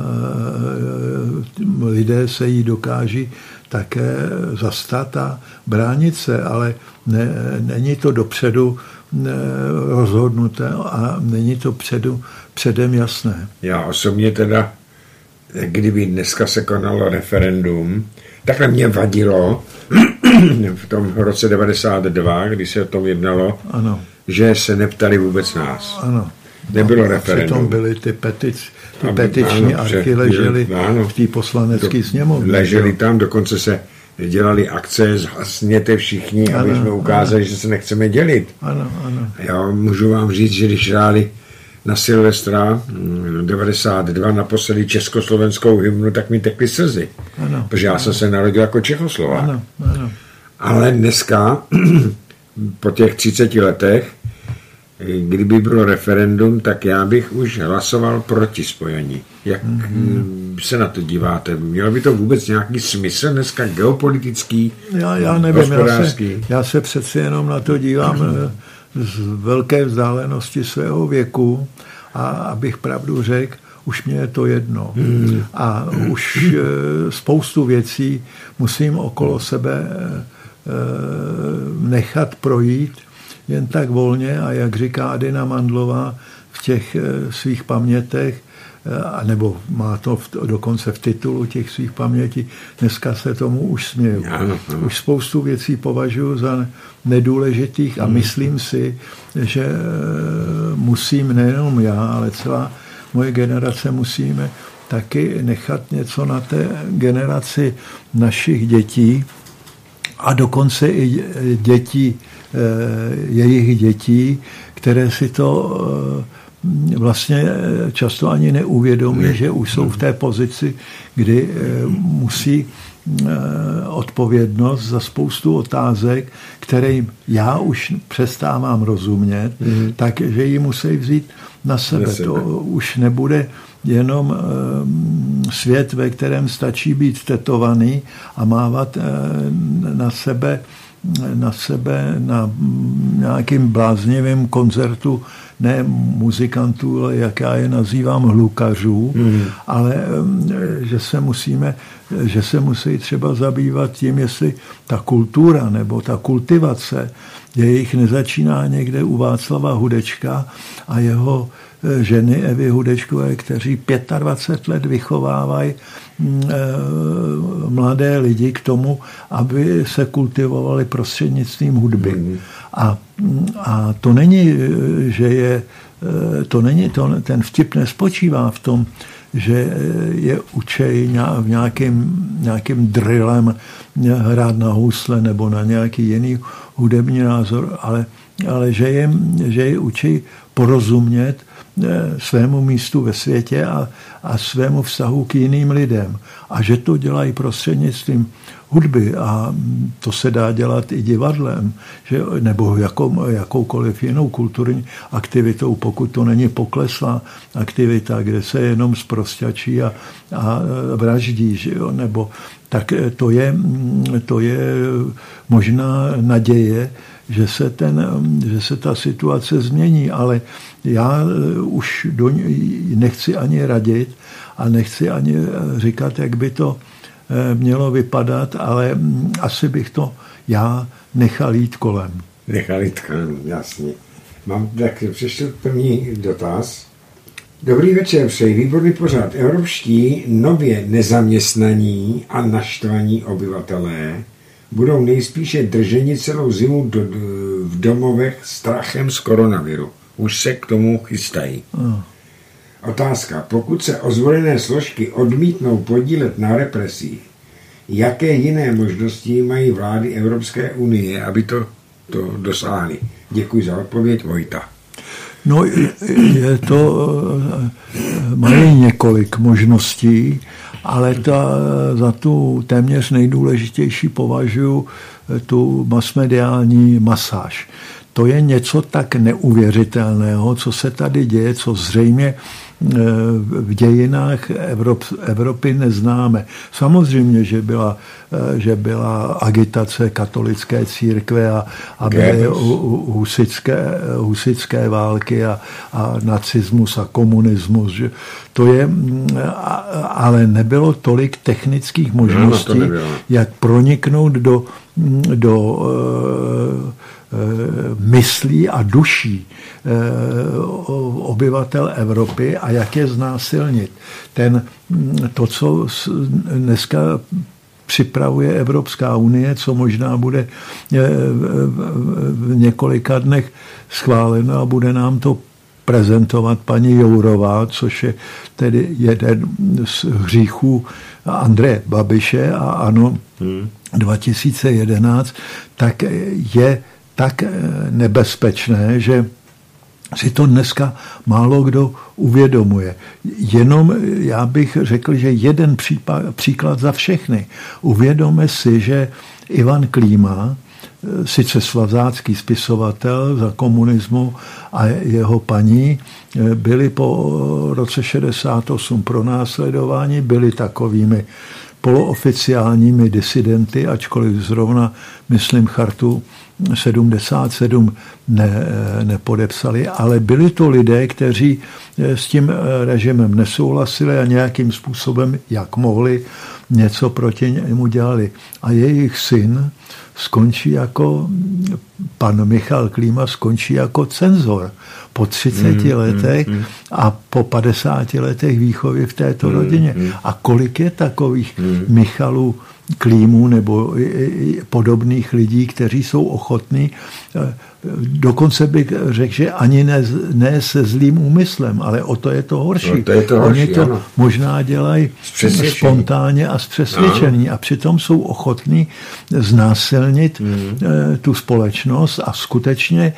lidé se jí dokáží také zastat a bránit se, ale není to dopředu rozhodnuté a není to předem jasné. Já osobně teda, kdyby dneska se konalo referendum, takhle mě vadilo v tom roce 92, kdy se o tom jednalo, ano. Že se neptali vůbec nás. Ano. Nebylo referendum. Přitom byly ty petiční archy ležely v té poslanecké sněmovně. Ležely tam, dokonce se dělali akce, zhasněte všichni, aby jsme ukázali, že se nechceme dělit. Ano. Já můžu vám říct, že když hráli na Silvestra 92 naposledy československou hymnu, tak mi tekly slzy. Protože já jsem se narodil jako Čechoslovák. Ano. Ale dneska, po těch 30 letech, kdyby bylo referendum, tak já bych už hlasoval proti spojení. Jak se na to díváte? Mělo by to vůbec nějaký smysl dneska geopolitický, já nevím, hospodářský? Já se přeci jenom na to dívám z velké vzdálenosti svého věku a abych pravdu řekl, už mě je to jedno. A už spoustu věcí musím okolo sebe nechat projít jen tak volně a jak říká Adina Mandlová v těch svých pamětech, nebo má to dokonce v titulu těch svých pamětí, dneska se tomu už směju. Už spoustu věcí považuji za nedůležitých a myslím si, že musím, nejenom já, ale celá moje generace musíme taky nechat něco na té generaci našich dětí a dokonce i jejich dětí, které si to vlastně často ani neuvědomí, že už jsou v té pozici, kdy musí odpovědnost za spoustu otázek, které já už přestávám rozumět, takže ji musí vzít na sebe. To už nebude jenom svět, ve kterém stačí být tetovaný a mávat na sebe na nějakým bláznivým koncertu ne muzikantů, ale jak já je nazývám hlukařů, ale že se musí třeba zabývat tím, jestli ta kultura nebo ta kultivace jejich nezačíná někde u Václava Hudečka a jeho ženy Evy Hudečkové, kteří 25 let vychovávají mladé lidi k tomu, aby se kultivovali prostřednictvím hudby. A to není, ten vtip nespočívá v tom, že je učej v nějakým drillem hrát na housle nebo na nějaký jiný hudební názor, ale že je učí porozumět svému místu ve světě a svému vztahu k jiným lidem. A že to dělají prostřednictvím hudby a to se dá dělat i divadlem, nebo jakoukoliv jinou kulturní aktivitou, pokud to není pokleslá aktivita, kde se jenom zprosťačí a vraždí, že jo? Nebo tak to je možná naděje, že se ta situace změní, ale já už nechci ani radit a nechci ani říkat, jak by to mělo vypadat, ale asi bych to já nechal jít kolem. Jasně. Mám tak přešel první dotaz. Dobrý večer, přeji výborný pořad. Evropští nově nezaměstnaní a naštvaní obyvatelé budou nejspíše drženi celou zimu v domovech strachem z koronaviru. Už se k tomu chystají. Otázka. Pokud se ozbrojené složky odmítnou podílet na represích, jaké jiné možnosti mají vlády Evropské unie, aby to dosáhly? Děkuji za odpověď, Vojta. No, mají několik možností, ale za tu téměř nejdůležitější považuji tu masmediální masáž. To je něco tak neuvěřitelného, co se tady děje, co zřejmě v dějinách Evropy neznáme. Samozřejmě, že byla agitace katolické církve a byly husické války a nacismus a komunismus. Že to je, ale nebylo tolik technických možností, jak proniknout do myslí a duší obyvatel Evropy a jak je znásilnit. To, co dneska připravuje Evropská unie, co možná bude v několika dnech schváleno a bude nám to prezentovat paní Jourová, což je tedy jeden z hříchů Andreje Babiše a ANO 2011, tak je tak nebezpečné, že si to dneska málo kdo uvědomuje. Jenom já bych řekl, že jeden příklad za všechny. Uvědomme si, že Ivan Klíma, sice svazácký spisovatel za komunismu, a jeho paní byli po roce 68 pronásledováni, byli takovými polooficiálními disidenty, ačkoliv zrovna, myslím, chartu 77 nepodepsali, ale byli to lidé, kteří s tím režimem nesouhlasili a nějakým způsobem, jak mohli, něco proti němu dělali. A jejich syn skončí jako, pan Michal Klíma skončí jako cenzor po 30 letech a po 50 letech výchovy v této rodině. A kolik je takových Michalů Klímů nebo podobných lidí, kteří jsou ochotní, dokonce bych řekl, že ani ne se zlým úmyslem, ale o to je to horší. Oni to možná dělají spontánně a z přesvědčení a přitom jsou ochotní znásilnit tu společnost a skutečně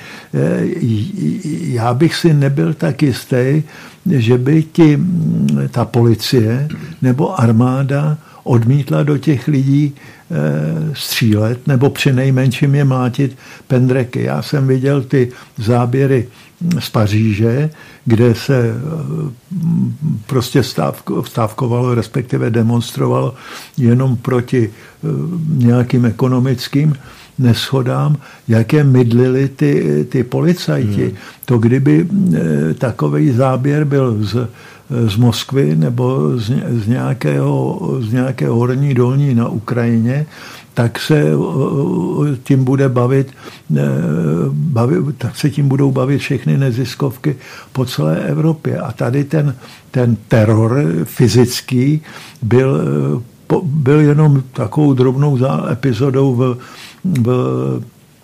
já bych si nebyl tak jistý, že by ta policie nebo armáda odmítla do těch lidí střílet nebo přinejmenším je mlátit pendreky. Já jsem viděl ty záběry z Paříže, kde se prostě stávkovalo, respektive demonstrovalo jenom proti nějakým ekonomickým neshodám, jaké mydlili ty policajti. To kdyby takový záběr byl z Moskvy nebo z nějaké horní dolní na Ukrajině, tak se tím budou bavit všechny neziskovky po celé Evropě. A tady ten teror fyzický byl jenom takovou drobnou epizodou v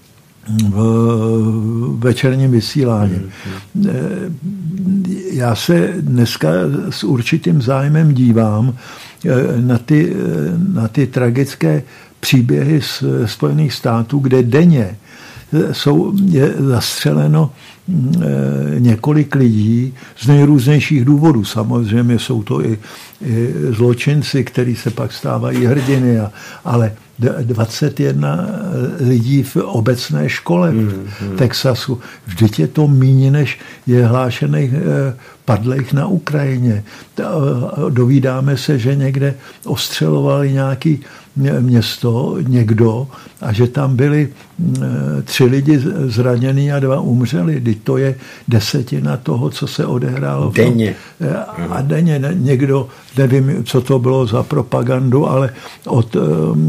večerním vysílání. Já se dneska s určitým zájmem dívám na ty tragické příběhy z Spojených států, kde denně je zastřeleno několik lidí z nejrůznějších důvodů. Samozřejmě jsou to i zločinci, kteří se pak stávají hrdiny, ale 21 lidí v obecné škole v Texasu. Vždyť je to míň, než je hlášených padlých na Ukrajině. Dovídáme se, že někde ostřelovali nějaký město někdo a že tam byli 3 lidi zranění a 2 umřeli. Teď to je 10% toho, co se odehrálo. Denně. A denně někdo, nevím, co to bylo za propagandu, ale od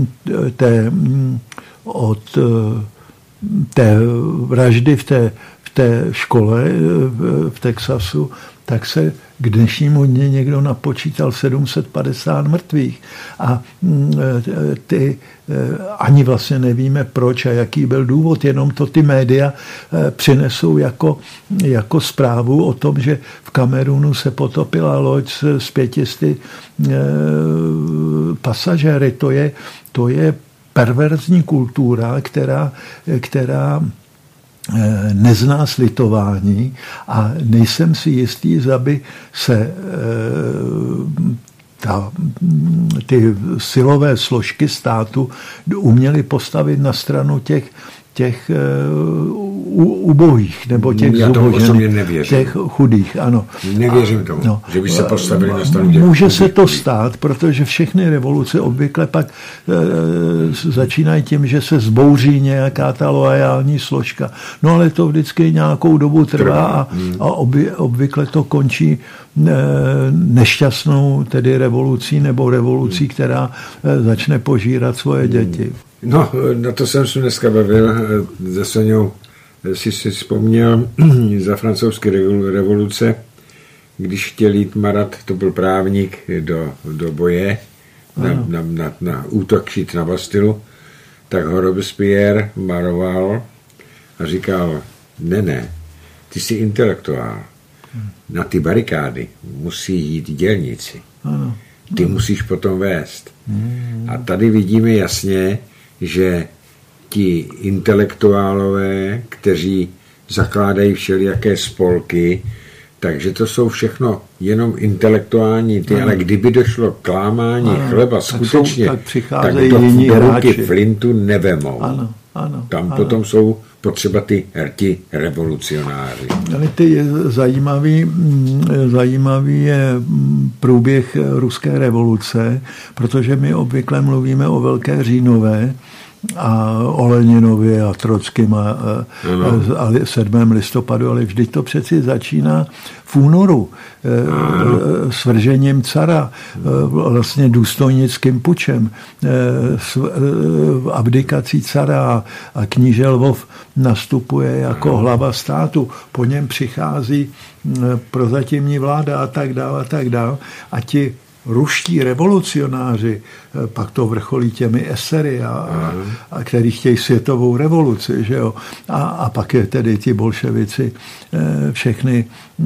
té vraždy v té škole v Texasu, tak se k dnešnímu dni někdo napočítal 750 mrtvých. A ani vlastně nevíme proč a jaký byl důvod, jenom to ty média přinesou jako zprávu o tom, že v Kamerunu se potopila loď s 500 pasažéry. To je perverzní kultura, která nezná slitování a nejsem si jistý, aby se ty silové složky státu uměly postavit na stranu těch ubohých, nebo těch zubožených, těch chudých, ano. Nevěřím tomu, že by se postavili na stranu těch může se to stát, protože všechny revoluce obvykle pak začínají tím, že se zbouří nějaká ta loajální složka. No ale to vždycky nějakou dobu trvá a obvykle to končí nešťastnou tedy revolucí nebo revolucí, která začne požírat svoje děti. No, na to jsem se dneska bavil se Soňou, si vzpomněl za francouzské revoluce, když chtěl jít Marat, to byl právník, do boje, na útok na Bastilu, tak ho Robespierre varoval a říkal, ne, ty jsi intelektuál, na ty barikády musí jít dělníci, ty musíš potom vést. A tady vidíme jasně, že ti intelektuálové, kteří zakládají všelijaké spolky, takže to jsou všechno jenom intelektuální ale kdyby došlo k lámání chleba skutečně, tak to do ruky flintu nevemou. Tam potom jsou potřeba ty revolucionáři. Ale zajímavý je průběh ruské revoluce, protože my obvykle mluvíme o Velké říjnové a o Leninovi a Trockým a 7. listopadu, ale vždyť to přeci začíná v únoru svržením cara, vlastně důstojnickým pučem, abdikací cara a kníže Lvov nastupuje jako hlava státu. Po něm přichází prozatímní vláda a tak dále. A ti ruští revolucionáři, pak to vrcholí těmi esery, a který chtějí světovou revoluci, že jo? A pak je tedy ti bolševici všechny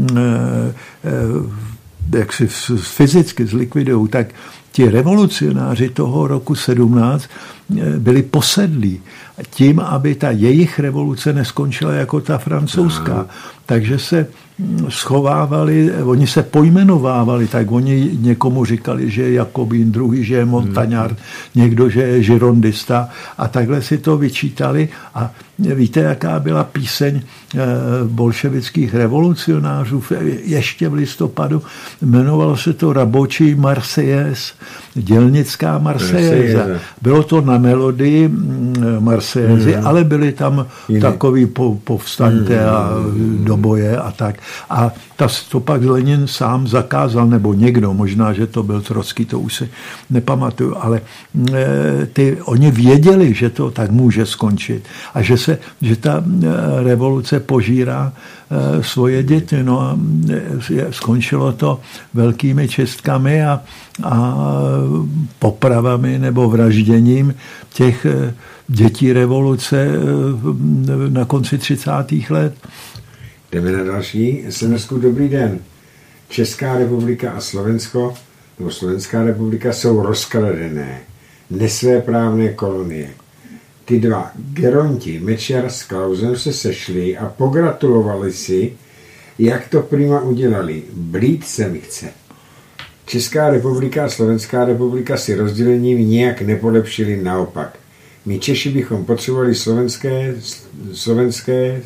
jak si fyzicky zlikvidují, tak ti revolucionáři toho roku 17 byli posedlí tím, aby ta jejich revoluce neskončila jako ta francouzská. Takže se schovávali, oni se pojmenovávali, tak oni někomu říkali, že je Jakobín, druhý, že je Montagnard, někdo, že je Girondista a takhle si to vyčítali a víte, jaká byla píseň bolševických revolucionářů ještě v listopadu? Jmenovalo se to Rabočí Marseillaise, dělnická Marseillaise. Bylo to na melodii Marseillaise, ale byly tam takový povstaňte a do boje a tak. A to pak Lenin sám zakázal, nebo někdo, možná, že to byl Trocký, to už si nepamatuju, ale oni věděli, že to tak může skončit a že ta revoluce požírá svoje děti. No a skončilo to velkými čistkami a popravami nebo vražděním těch dětí revoluce na konci 30. let. Jdeme na další SMS-ku. Dobrý den. Česká republika a Slovensko, nebo Slovenská republika jsou rozkradené, nesvéprávné kolonie. Ty dva geronti, Mečiar s Klausem, se sešli a pogratulovali si, jak to prima udělali. Blít se mi chce. Česká republika a Slovenská republika si rozdělením nijak nepolepšili, naopak. My Češi bychom potřebovali slovanské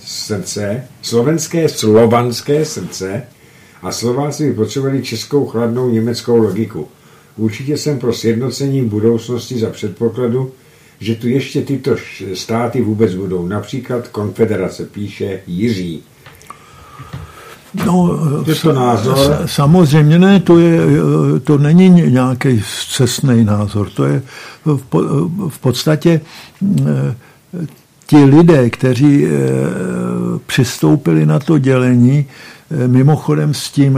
srdce a Slováci by potřebovali českou chladnou německou logiku. Určitě jsem pro sjednocení budoucnosti za předpokladu, že tu ještě tyto státy vůbec budou. Například konfederace, píše Jiří. No, je to názor? Samozřejmě ne, to není nějaký scestný názor. To je v podstatě ti lidé, kteří přistoupili na to dělení, mimochodem s tím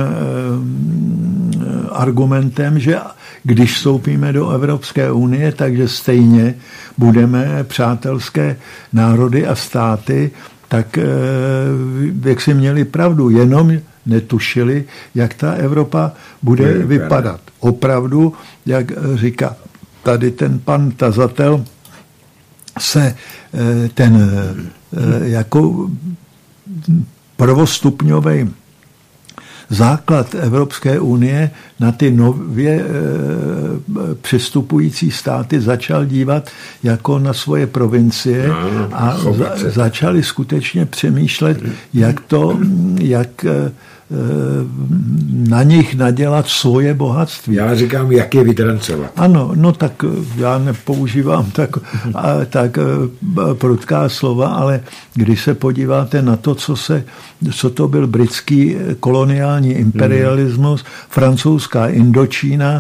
argumentem, že když vstoupíme do Evropské unie, takže stejně budeme přátelské národy a státy, tak jak si měli pravdu, jenom netušili, jak ta Evropa bude vypadat. Opravdu, jak říká tady ten pan tazatel, se ten jako prvostupňový základ Evropské unie na ty nově přistupující státy začal dívat jako na svoje provincie a začali skutečně přemýšlet, jak na nich nadělat svoje bohatství. Já říkám, jak je vydrancovat. Ano, no tak já nepoužívám tak prudká slova, ale když se podíváte na to, co to byl britský koloniální imperialismus, francouzská Indočína,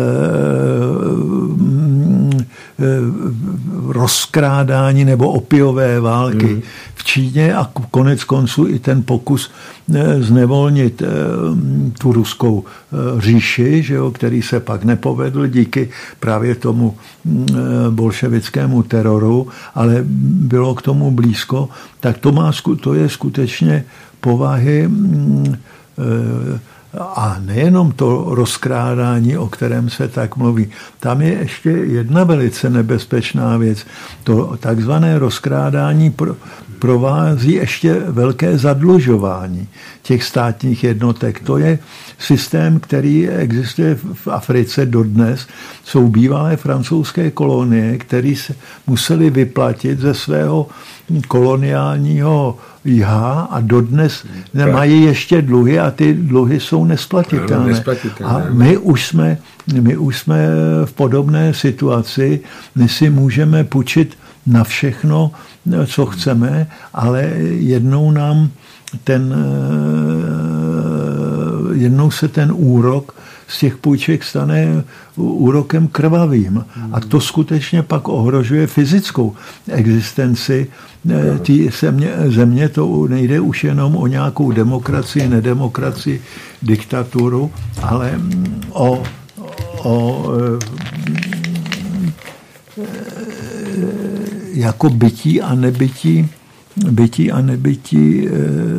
rozkrádání nebo opiové války v Číně a konec konců i ten pokus znevolnit tu ruskou říši, že jo, který se pak nepovedl díky právě tomu bolševickému teroru, ale bylo k tomu blízko, tak to je skutečně povahy a nejenom to rozkrádání, o kterém se tak mluví. Tam je ještě jedna velice nebezpečná věc. To takzvané rozkrádání provází ještě velké zadlužování těch státních jednotek. To je systém, který existuje v Africe dodnes. Jsou bývalé francouzské kolonie, které se museli vyplatit ze svého koloniálního jha a dodnes mají ještě dluhy a ty dluhy jsou nesplatitelné. A my už jsme v podobné situaci, my si můžeme půjčit na všechno, co chceme, ale jednou se ten úrok z těch půjček stane úrokem krvavým. A to skutečně pak ohrožuje fyzickou existenci té země. To nejde už jenom o nějakou demokracii, nedemokracii, diktaturu, ale o jako bytí a nebytí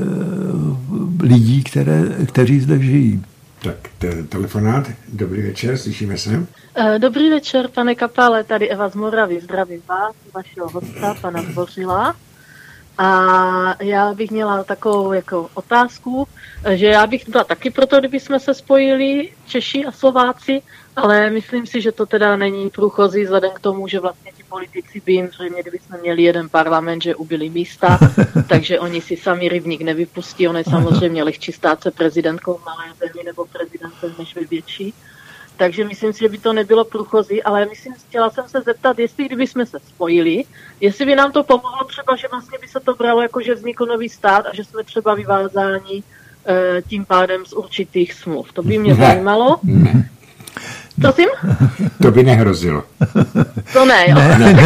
lidí, kteří zde žijí. Tak, telefonát. Dobrý večer, slyšíme se. Dobrý večer, pane Kapale, tady Eva z Moravy. Zdravím vás, vašeho hosta, pana Dvořila. A já bych měla takovou jako otázku, že já bych byla taky proto, kdyby jsme se spojili Češi a Slováci, ale myslím si, že to teda není průchozí vzhledem k tomu, že vlastně ti politici by jim zřejmě, kdyby jsme měli jeden parlament, že ubili místa, takže oni si sami rybník nevypustí. Ono je samozřejmě lehčí stát se prezidentkou v malé zemi nebo prezidentem než ve větší. Takže myslím si, že by to nebylo průchozí, ale chtěla jsem se zeptat, jestli kdyby jsme se spojili, jestli by nám to pomohlo třeba, že vlastně by se to bralo jako, že vznikl nový stát a že jsme třeba vyvázáni tím pádem z určitých smluv. To by mě zajímalo. Ne. Prosím? To by nehrozilo. To ne, jo.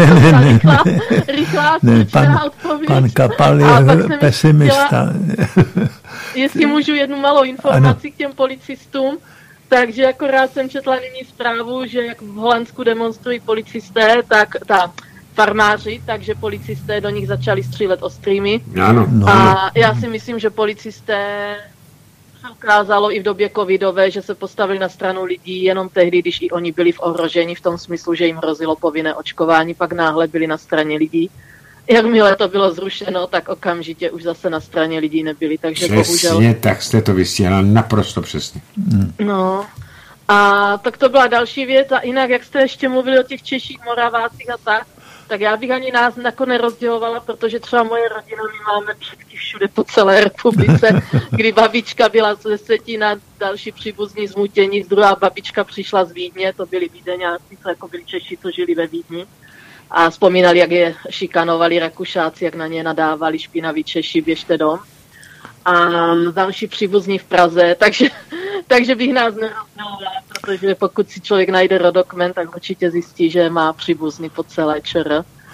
Rychlá odpověď. Pan Kapal je pesimista. Jestli můžu jednu malou informaci k těm policistům, takže akorát jsem četla nyní zprávu, že jak v Holandsku demonstrují policisté, tak farmáři, takže policisté do nich začali střílet ostrými. Ano. A já si myslím, že policisté se ukázalo i v době covidové, že se postavili na stranu lidí jenom tehdy, když i oni byli v ohrožení v tom smyslu, že jim hrozilo povinné očkování, pak náhle byli na straně lidí. Jakmile to bylo zrušeno, tak okamžitě už zase na straně lidí nebyli, takže přesně, bohužel. Tak jste to vystihla naprosto přesně. No, a tak to byla další věc a jinak, jak jste ještě mluvili o těch Češích, Moravácích a tak já bych ani nás jako nerozdělovala, protože třeba moje rodina, my máme předky všude po celé republice, kdy babička byla ze Vsetína, další příbuzní z Mutěnic, druhá babička přišla z Vídně, to byli Vídeňáci, to jako byli Češi, co žili ve Vídni. A vzpomínali, jak je šikanovali Rakušáci, jak na ně nadávali špinaví Češi, běžte dom. A další příbuzní v Praze, takže bych nás nerozdělovala, protože pokud si člověk najde rodokmen, tak určitě zjistí, že má příbuzný po celé ČR.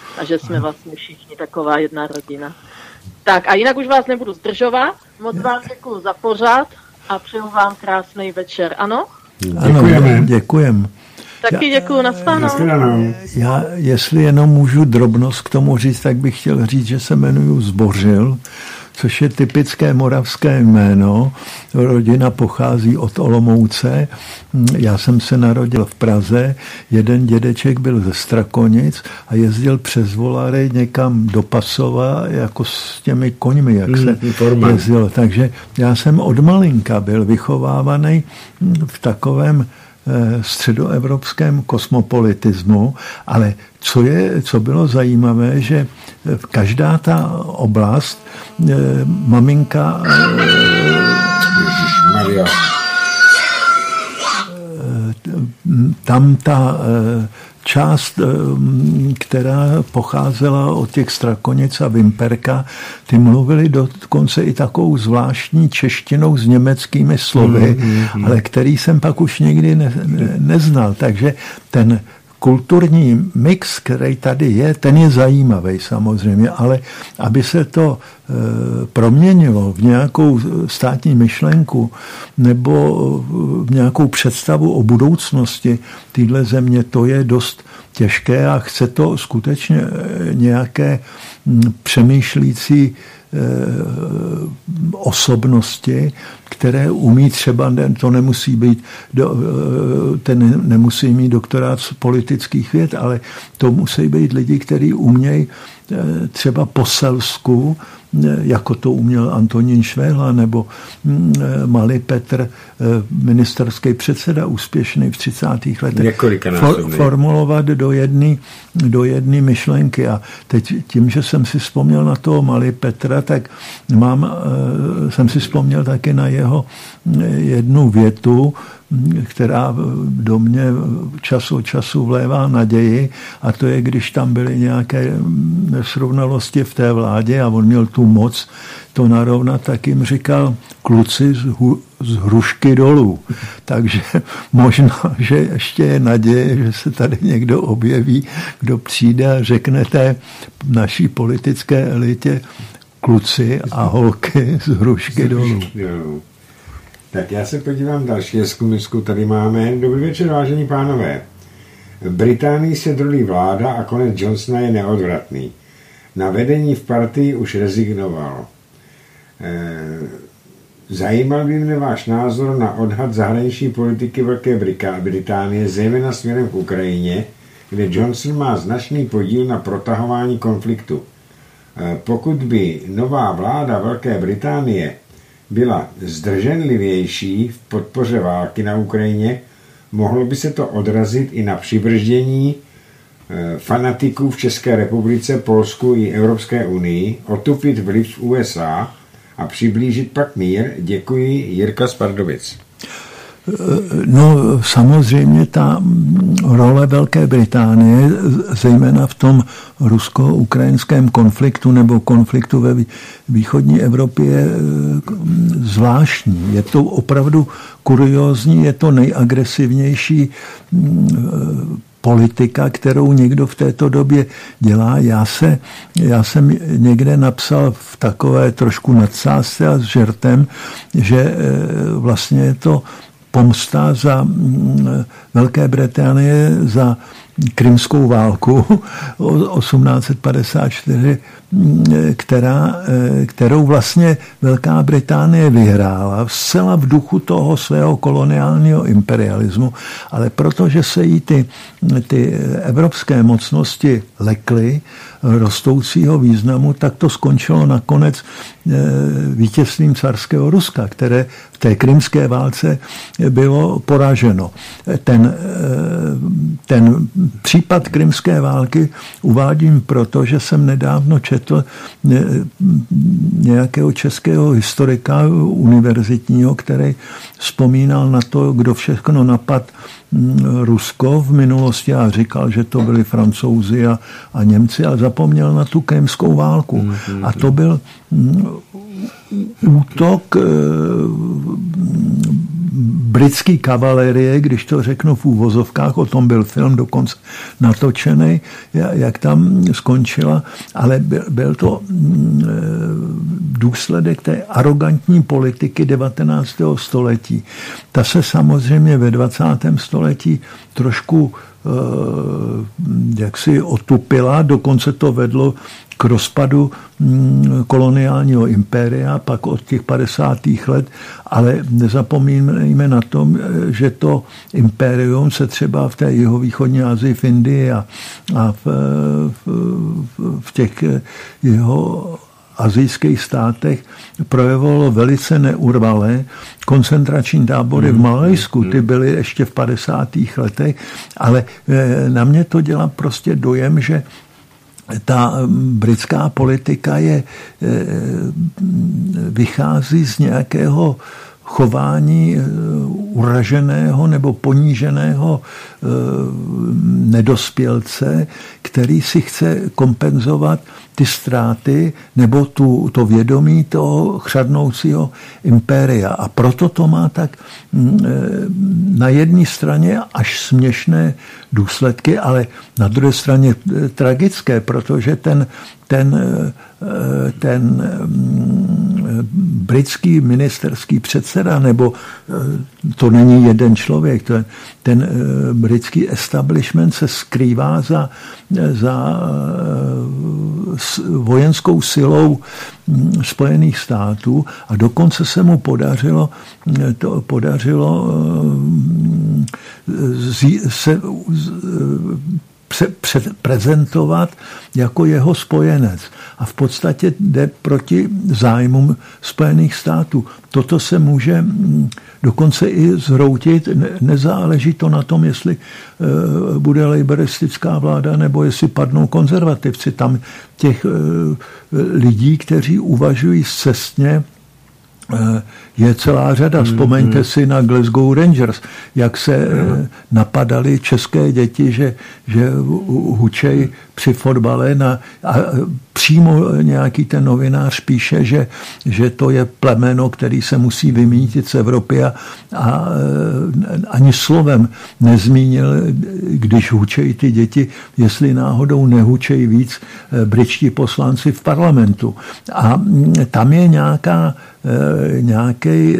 a že jsme vlastně všichni taková jedna rodina. Tak a jinak už vás nebudu zdržovat. Moc vám děkuju za pořad a přeju vám krásný večer. Ano? Děkujeme. Děkujem. Taky děkuju, nashledanou. Já, jestli jenom můžu drobnost k tomu říct, tak bych chtěl říct, že se jmenuji Zbořil, což je typické moravské jméno. Rodina pochází od Olomouce. Já jsem se narodil v Praze. Jeden dědeček byl ze Strakonic a jezdil přes Volary někam do Pasova jako s těmi koňmi, jak se jezdilo. Takže já jsem od malinka byl vychovávaný v takovém středoevropském kosmopolitismu, ale co bylo zajímavé, že každá ta oblast maminka tam ta část, která pocházela od těch Strakonic a Vimperka, ty mluvili dokonce i takovou zvláštní češtinou s německými slovy, ale který jsem pak už nikdy neznal. Takže ten kulturní mix, který tady je, ten je zajímavý samozřejmě, ale aby se to proměnilo v nějakou státní myšlenku nebo v nějakou představu o budoucnosti téhle země, to je dost těžké a chce to skutečně nějaké přemýšlící osobnosti, které umí třeba, to nemusí být, ten nemusí mít doktorát z politických věd, ale to musí být lidi, kteří umějí třeba po selsku, jako to uměl Antonín Švéhla nebo Malý Petr, ministerský předseda úspěšný v 30. letech, formulovat do jedné myšlenky. A teď tím, že jsem si vzpomněl na toho Malý Petra, tak jsem si vzpomněl taky na jeho jednu větu, která do mě čas od času vlévá naději, a to je, když tam byly nějaké nesrovnalosti v té vládě a on měl tu moc to narovnat, tak jim říkal: kluci z hrušky dolů. Takže možná, že ještě je naděje, že se tady někdo objeví, kdo přijde a řekne té naší politické elitě: kluci a holky z hrušky dolů. Tak já se podívám další SMS-ku, tady máme. Dobrý večer, vážení pánové. V Británii se drolí vláda a konec Johnsona je neodvratný. Na vedení v partii už rezignoval. Zajímal by mě váš názor na odhad zahraniční politiky Velké Británie, zejména směrem k Ukrajině, kde Johnson má značný podíl na protahování konfliktu. Pokud by nová vláda Velké Británie byla zdrženlivější v podpoře války na Ukrajině, mohlo by se to odrazit i na přibrždění fanatiků v České republice, Polsku i Evropské unii, otupit vliv v USA a přiblížit pak mír. Děkuji, Jirka z Pardubic. No samozřejmě ta role Velké Británie, zejména v tom rusko-ukrajinském konfliktu nebo konfliktu ve východní Evropě, je zvláštní. Je to opravdu kuriózní, je to nejagresivnější politika, kterou někdo v této době dělá. Já jsem někde napsal v takové trošku nadsázce a s žertem, že vlastně je to pomsta za Velké Británie za krymskou válku 1854, kterou vlastně Velká Británie vyhrála zcela v duchu toho svého koloniálního imperialismu, ale protože se jí ty evropské mocnosti lekly rostoucího významu, tak to skončilo nakonec vítězstvím carského Ruska, které v té krymské válce bylo poraženo. Ten případ krymské války uvádím proto, že jsem nedávno četl nějakého českého historika univerzitního, který vzpomínal na to, kdo všechno napadl Rusko v minulosti a říkal, že to byli Francouzi a Němci, a zapomněl na tu krymskou válku. A to byl útok britský kavalerie, když to řeknu v úvozovkách, o tom byl film dokonce natočený, jak tam skončila, ale byl to důsledek té arrogantní politiky 19. století. Ta se samozřejmě ve 20. století trošku jaksi otupila, dokonce to vedlo k rozpadu koloniálního impéria, pak od těch 50. let, ale nezapomínejme na tom, že to impérium se třeba v té jihovýchodní Asii, v Indii a v těch jeho asijských státech projevovalo velice neurvalé. Koncentrační tábory v Malajsku, ty byly ještě v 50. letech, ale na mě to dělá prostě dojem, že ta britská politika vychází z nějakého chování uraženého nebo poníženého nedospělce, který si chce kompenzovat ty ztráty nebo to vědomí toho chřadnoucího impéria. A proto to má tak na jedné straně až směšné důsledky, ale na druhé straně tragické, protože ten britský ministerský předseda, nebo to není jeden člověk, ten britský establishment se skrývá za vojenskou silou Spojených států a dokonce se mu podařilo prezentovat jako jeho spojenec. A v podstatě jde proti zájmům Spojených států. Toto se může dokonce i zhroutit. Nezáleží to na tom, jestli bude laboristická vláda nebo jestli padnou konzervativci. Tam těch lidí, kteří uvažují scestně, je celá řada. Vzpomeňte si na Glasgow Rangers, jak se napadali české děti, že hučej při fotbale a přímo nějaký ten novinář píše, že to je plemeno, který se musí vymítit z Evropy a ani slovem nezmínil, když hučejí ty děti, jestli náhodou nehučejí víc britští poslanci v parlamentu. A tam je nějaký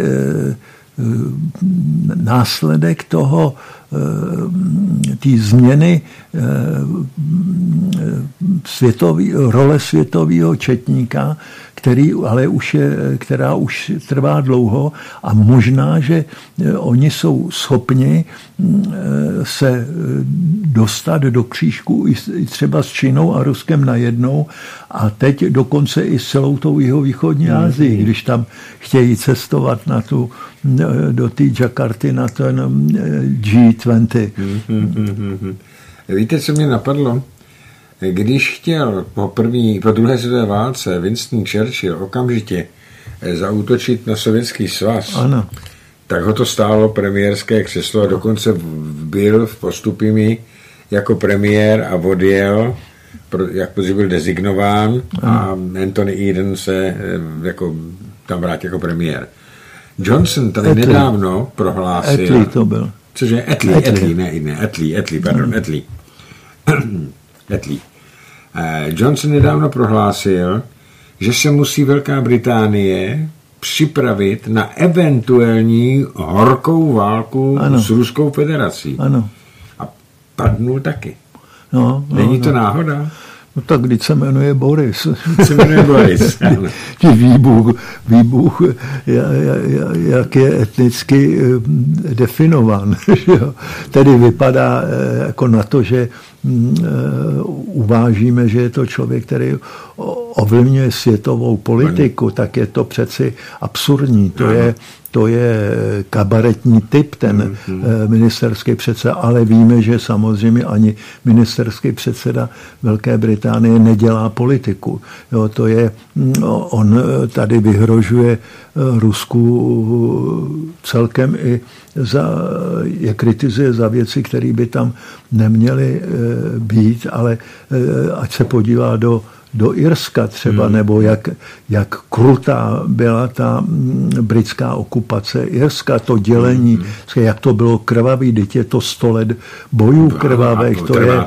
následek toho, té změny role světového četníka, která už trvá dlouho a možná, že oni jsou schopni se dostat do křížku i třeba s Čínou a Ruskem najednou a teď dokonce i s celou tou jihovýchodní Asii, když tam chtějí cestovat do té Jakarty na ten G20. Víte, co mě napadlo? Když chtěl po druhé světové válce Winston Churchill okamžitě zaútočit na Sovětský svaz, ano, tak ho to stálo premiérské křeslo a dokonce byl v Postupimi jako premiér a odjel, jak byl designován, a Anthony Eden se jako tam vrátil jako premiér. Johnson tady nedávno prohlásil... Attlee to byl. Cože? Attlee. Johnson nedávno prohlásil, že se musí Velká Británie připravit na eventuální horkou válku s Ruskou federací. Ano. A padnul taky. Není to náhoda? No tak když se jmenuje Boris. Výbuch, jak je etnicky definován. Tedy vypadá jako na to, že uvážíme, že je to člověk, který ovlivňuje světovou politiku, tak je to přeci absurdní. To je kabaretní typ, ten ministerský předseda, ale víme, že samozřejmě ani ministerský předseda Velké Británie nedělá politiku. On tady vyhrožuje Rusku celkem i je kritizuje za věci, které by tam neměly být, ale ať se podívá do Irska třeba, nebo jak krutá byla ta britská okupace Irska, to dělení, jak to bylo krvavý, teď je to 100 let bojů krvavých,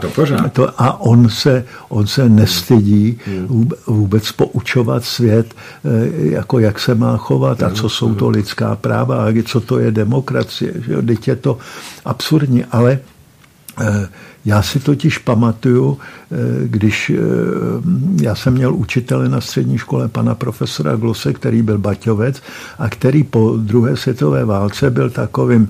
a on se nestydí vůbec poučovat svět, jako jak se má chovat a co jsou to lidská práva a co to je demokracie. Že? Teď je to absurdní, ale já si totiž pamatuju, když já jsem měl učitele na střední škole, pana profesora Glose, který byl Baťovec a který po druhé světové válce byl takovým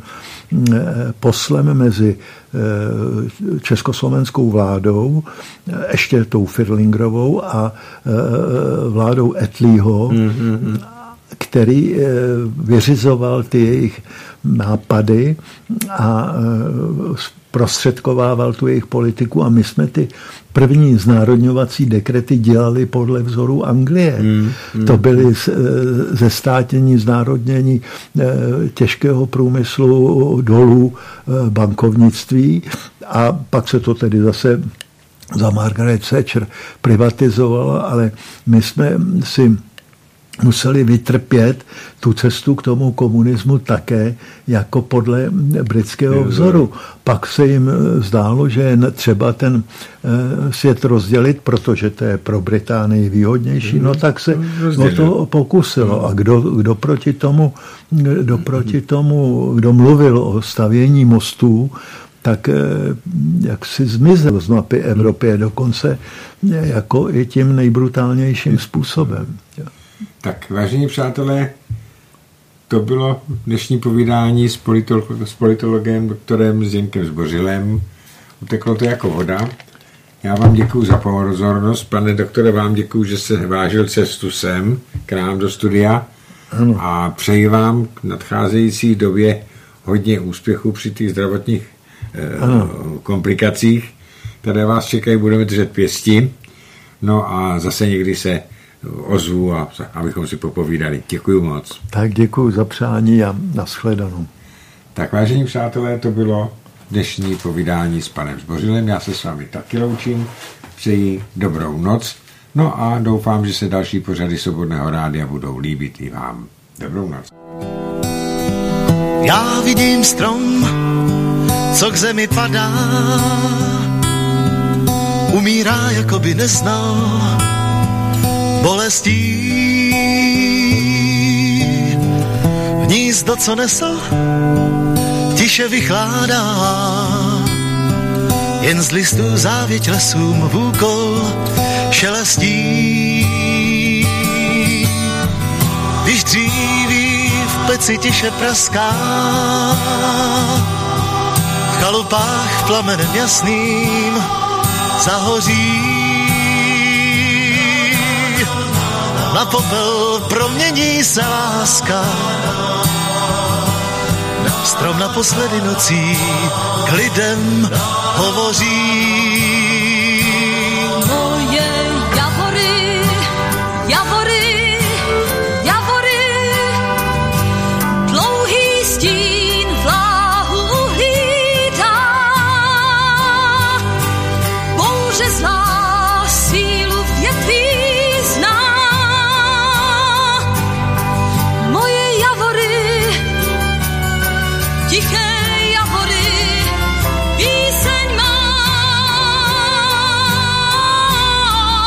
poslem mezi československou vládou, ještě tou Firlingrovou a vládou Etlího, který vyřizoval ty jejich nápady a prostředkovával tu jejich politiku a my jsme ty první znárodňovací dekrety dělali podle vzoru Anglie. To byly zestátnění, znárodnění těžkého průmyslu, dolů, bankovnictví a pak se to tedy zase za Margaret Thatcher privatizovalo, ale my jsme si museli vytrpět tu cestu k tomu komunismu také jako podle britského vzoru. Pak se jim zdálo, že je třeba ten svět rozdělit, protože to je pro Británii výhodnější, no tak se o to pokusilo. A kdo proti tomu, kdo mluvil o stavění mostů, tak jak si zmizel z mapy Evropy, dokonce jako i tím nejbrutálnějším způsobem. Tak, vážení přátelé, to bylo dnešní povídání s politologem doktorem Zdeňkem Zbořilem. Uteklo to jako voda. Já vám děkuju za pozornost. Pane doktore, vám děkuju, že jste vážil cestu sem k nám do studia. Ano. A přeji vám k nadcházející době hodně úspěchů při těch zdravotních komplikacích, které vás čekají, budeme držet pěsti. No a zase někdy se ozvu a abychom si popovídali. Děkuju moc. Tak děkuju za přání a nashledanou. Tak vážení přátelé, to bylo dnešní povídání s panem Zbořilem. Já se s vámi taky loučím. Přeji dobrou noc. No a doufám, že se další pořady Svobodného rádia budou líbit i vám. Dobrou noc. Já vidím strom, co k zemi padá, umírá, jako by neznal bolestí. Hnízdo, co nesl, tiše vychládá, jen z listů závěť lesům vůkol šelestí. Když dříví v peci tiše praská, v chalupách plamenem jasným zahoří. Na popel promění se láska, strom naposledy nocí k lidem hovoří. Moje javory, javory, javory, dlouhý stín vláhu hlídá, bouře zlá sílu v větví zná. Moje javory, tiché píseň má.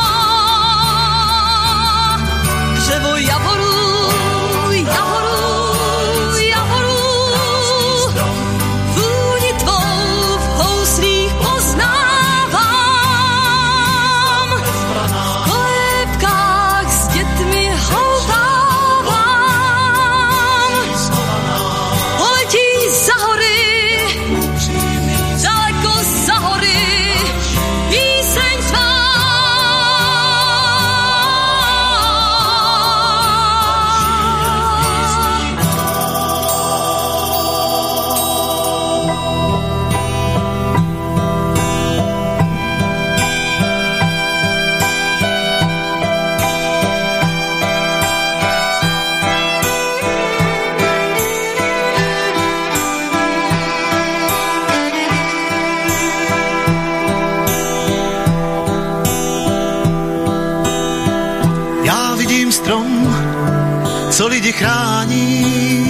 chrání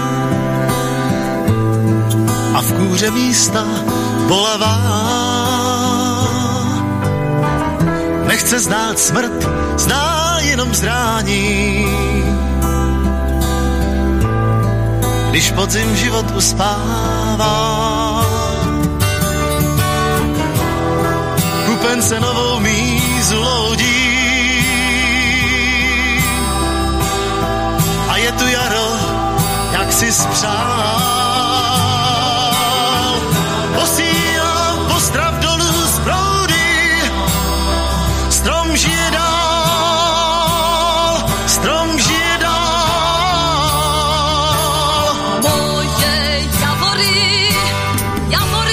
a v kůře místa bolavá. Nechce znát smrt, zná jenom zrání. Když podzim život uspává, kupen se novou mízu loudí a je tu jaro, jak si spřál. Posílám pozdrav dolů z proudy, strom žije dál, strom žije dál. Moje javory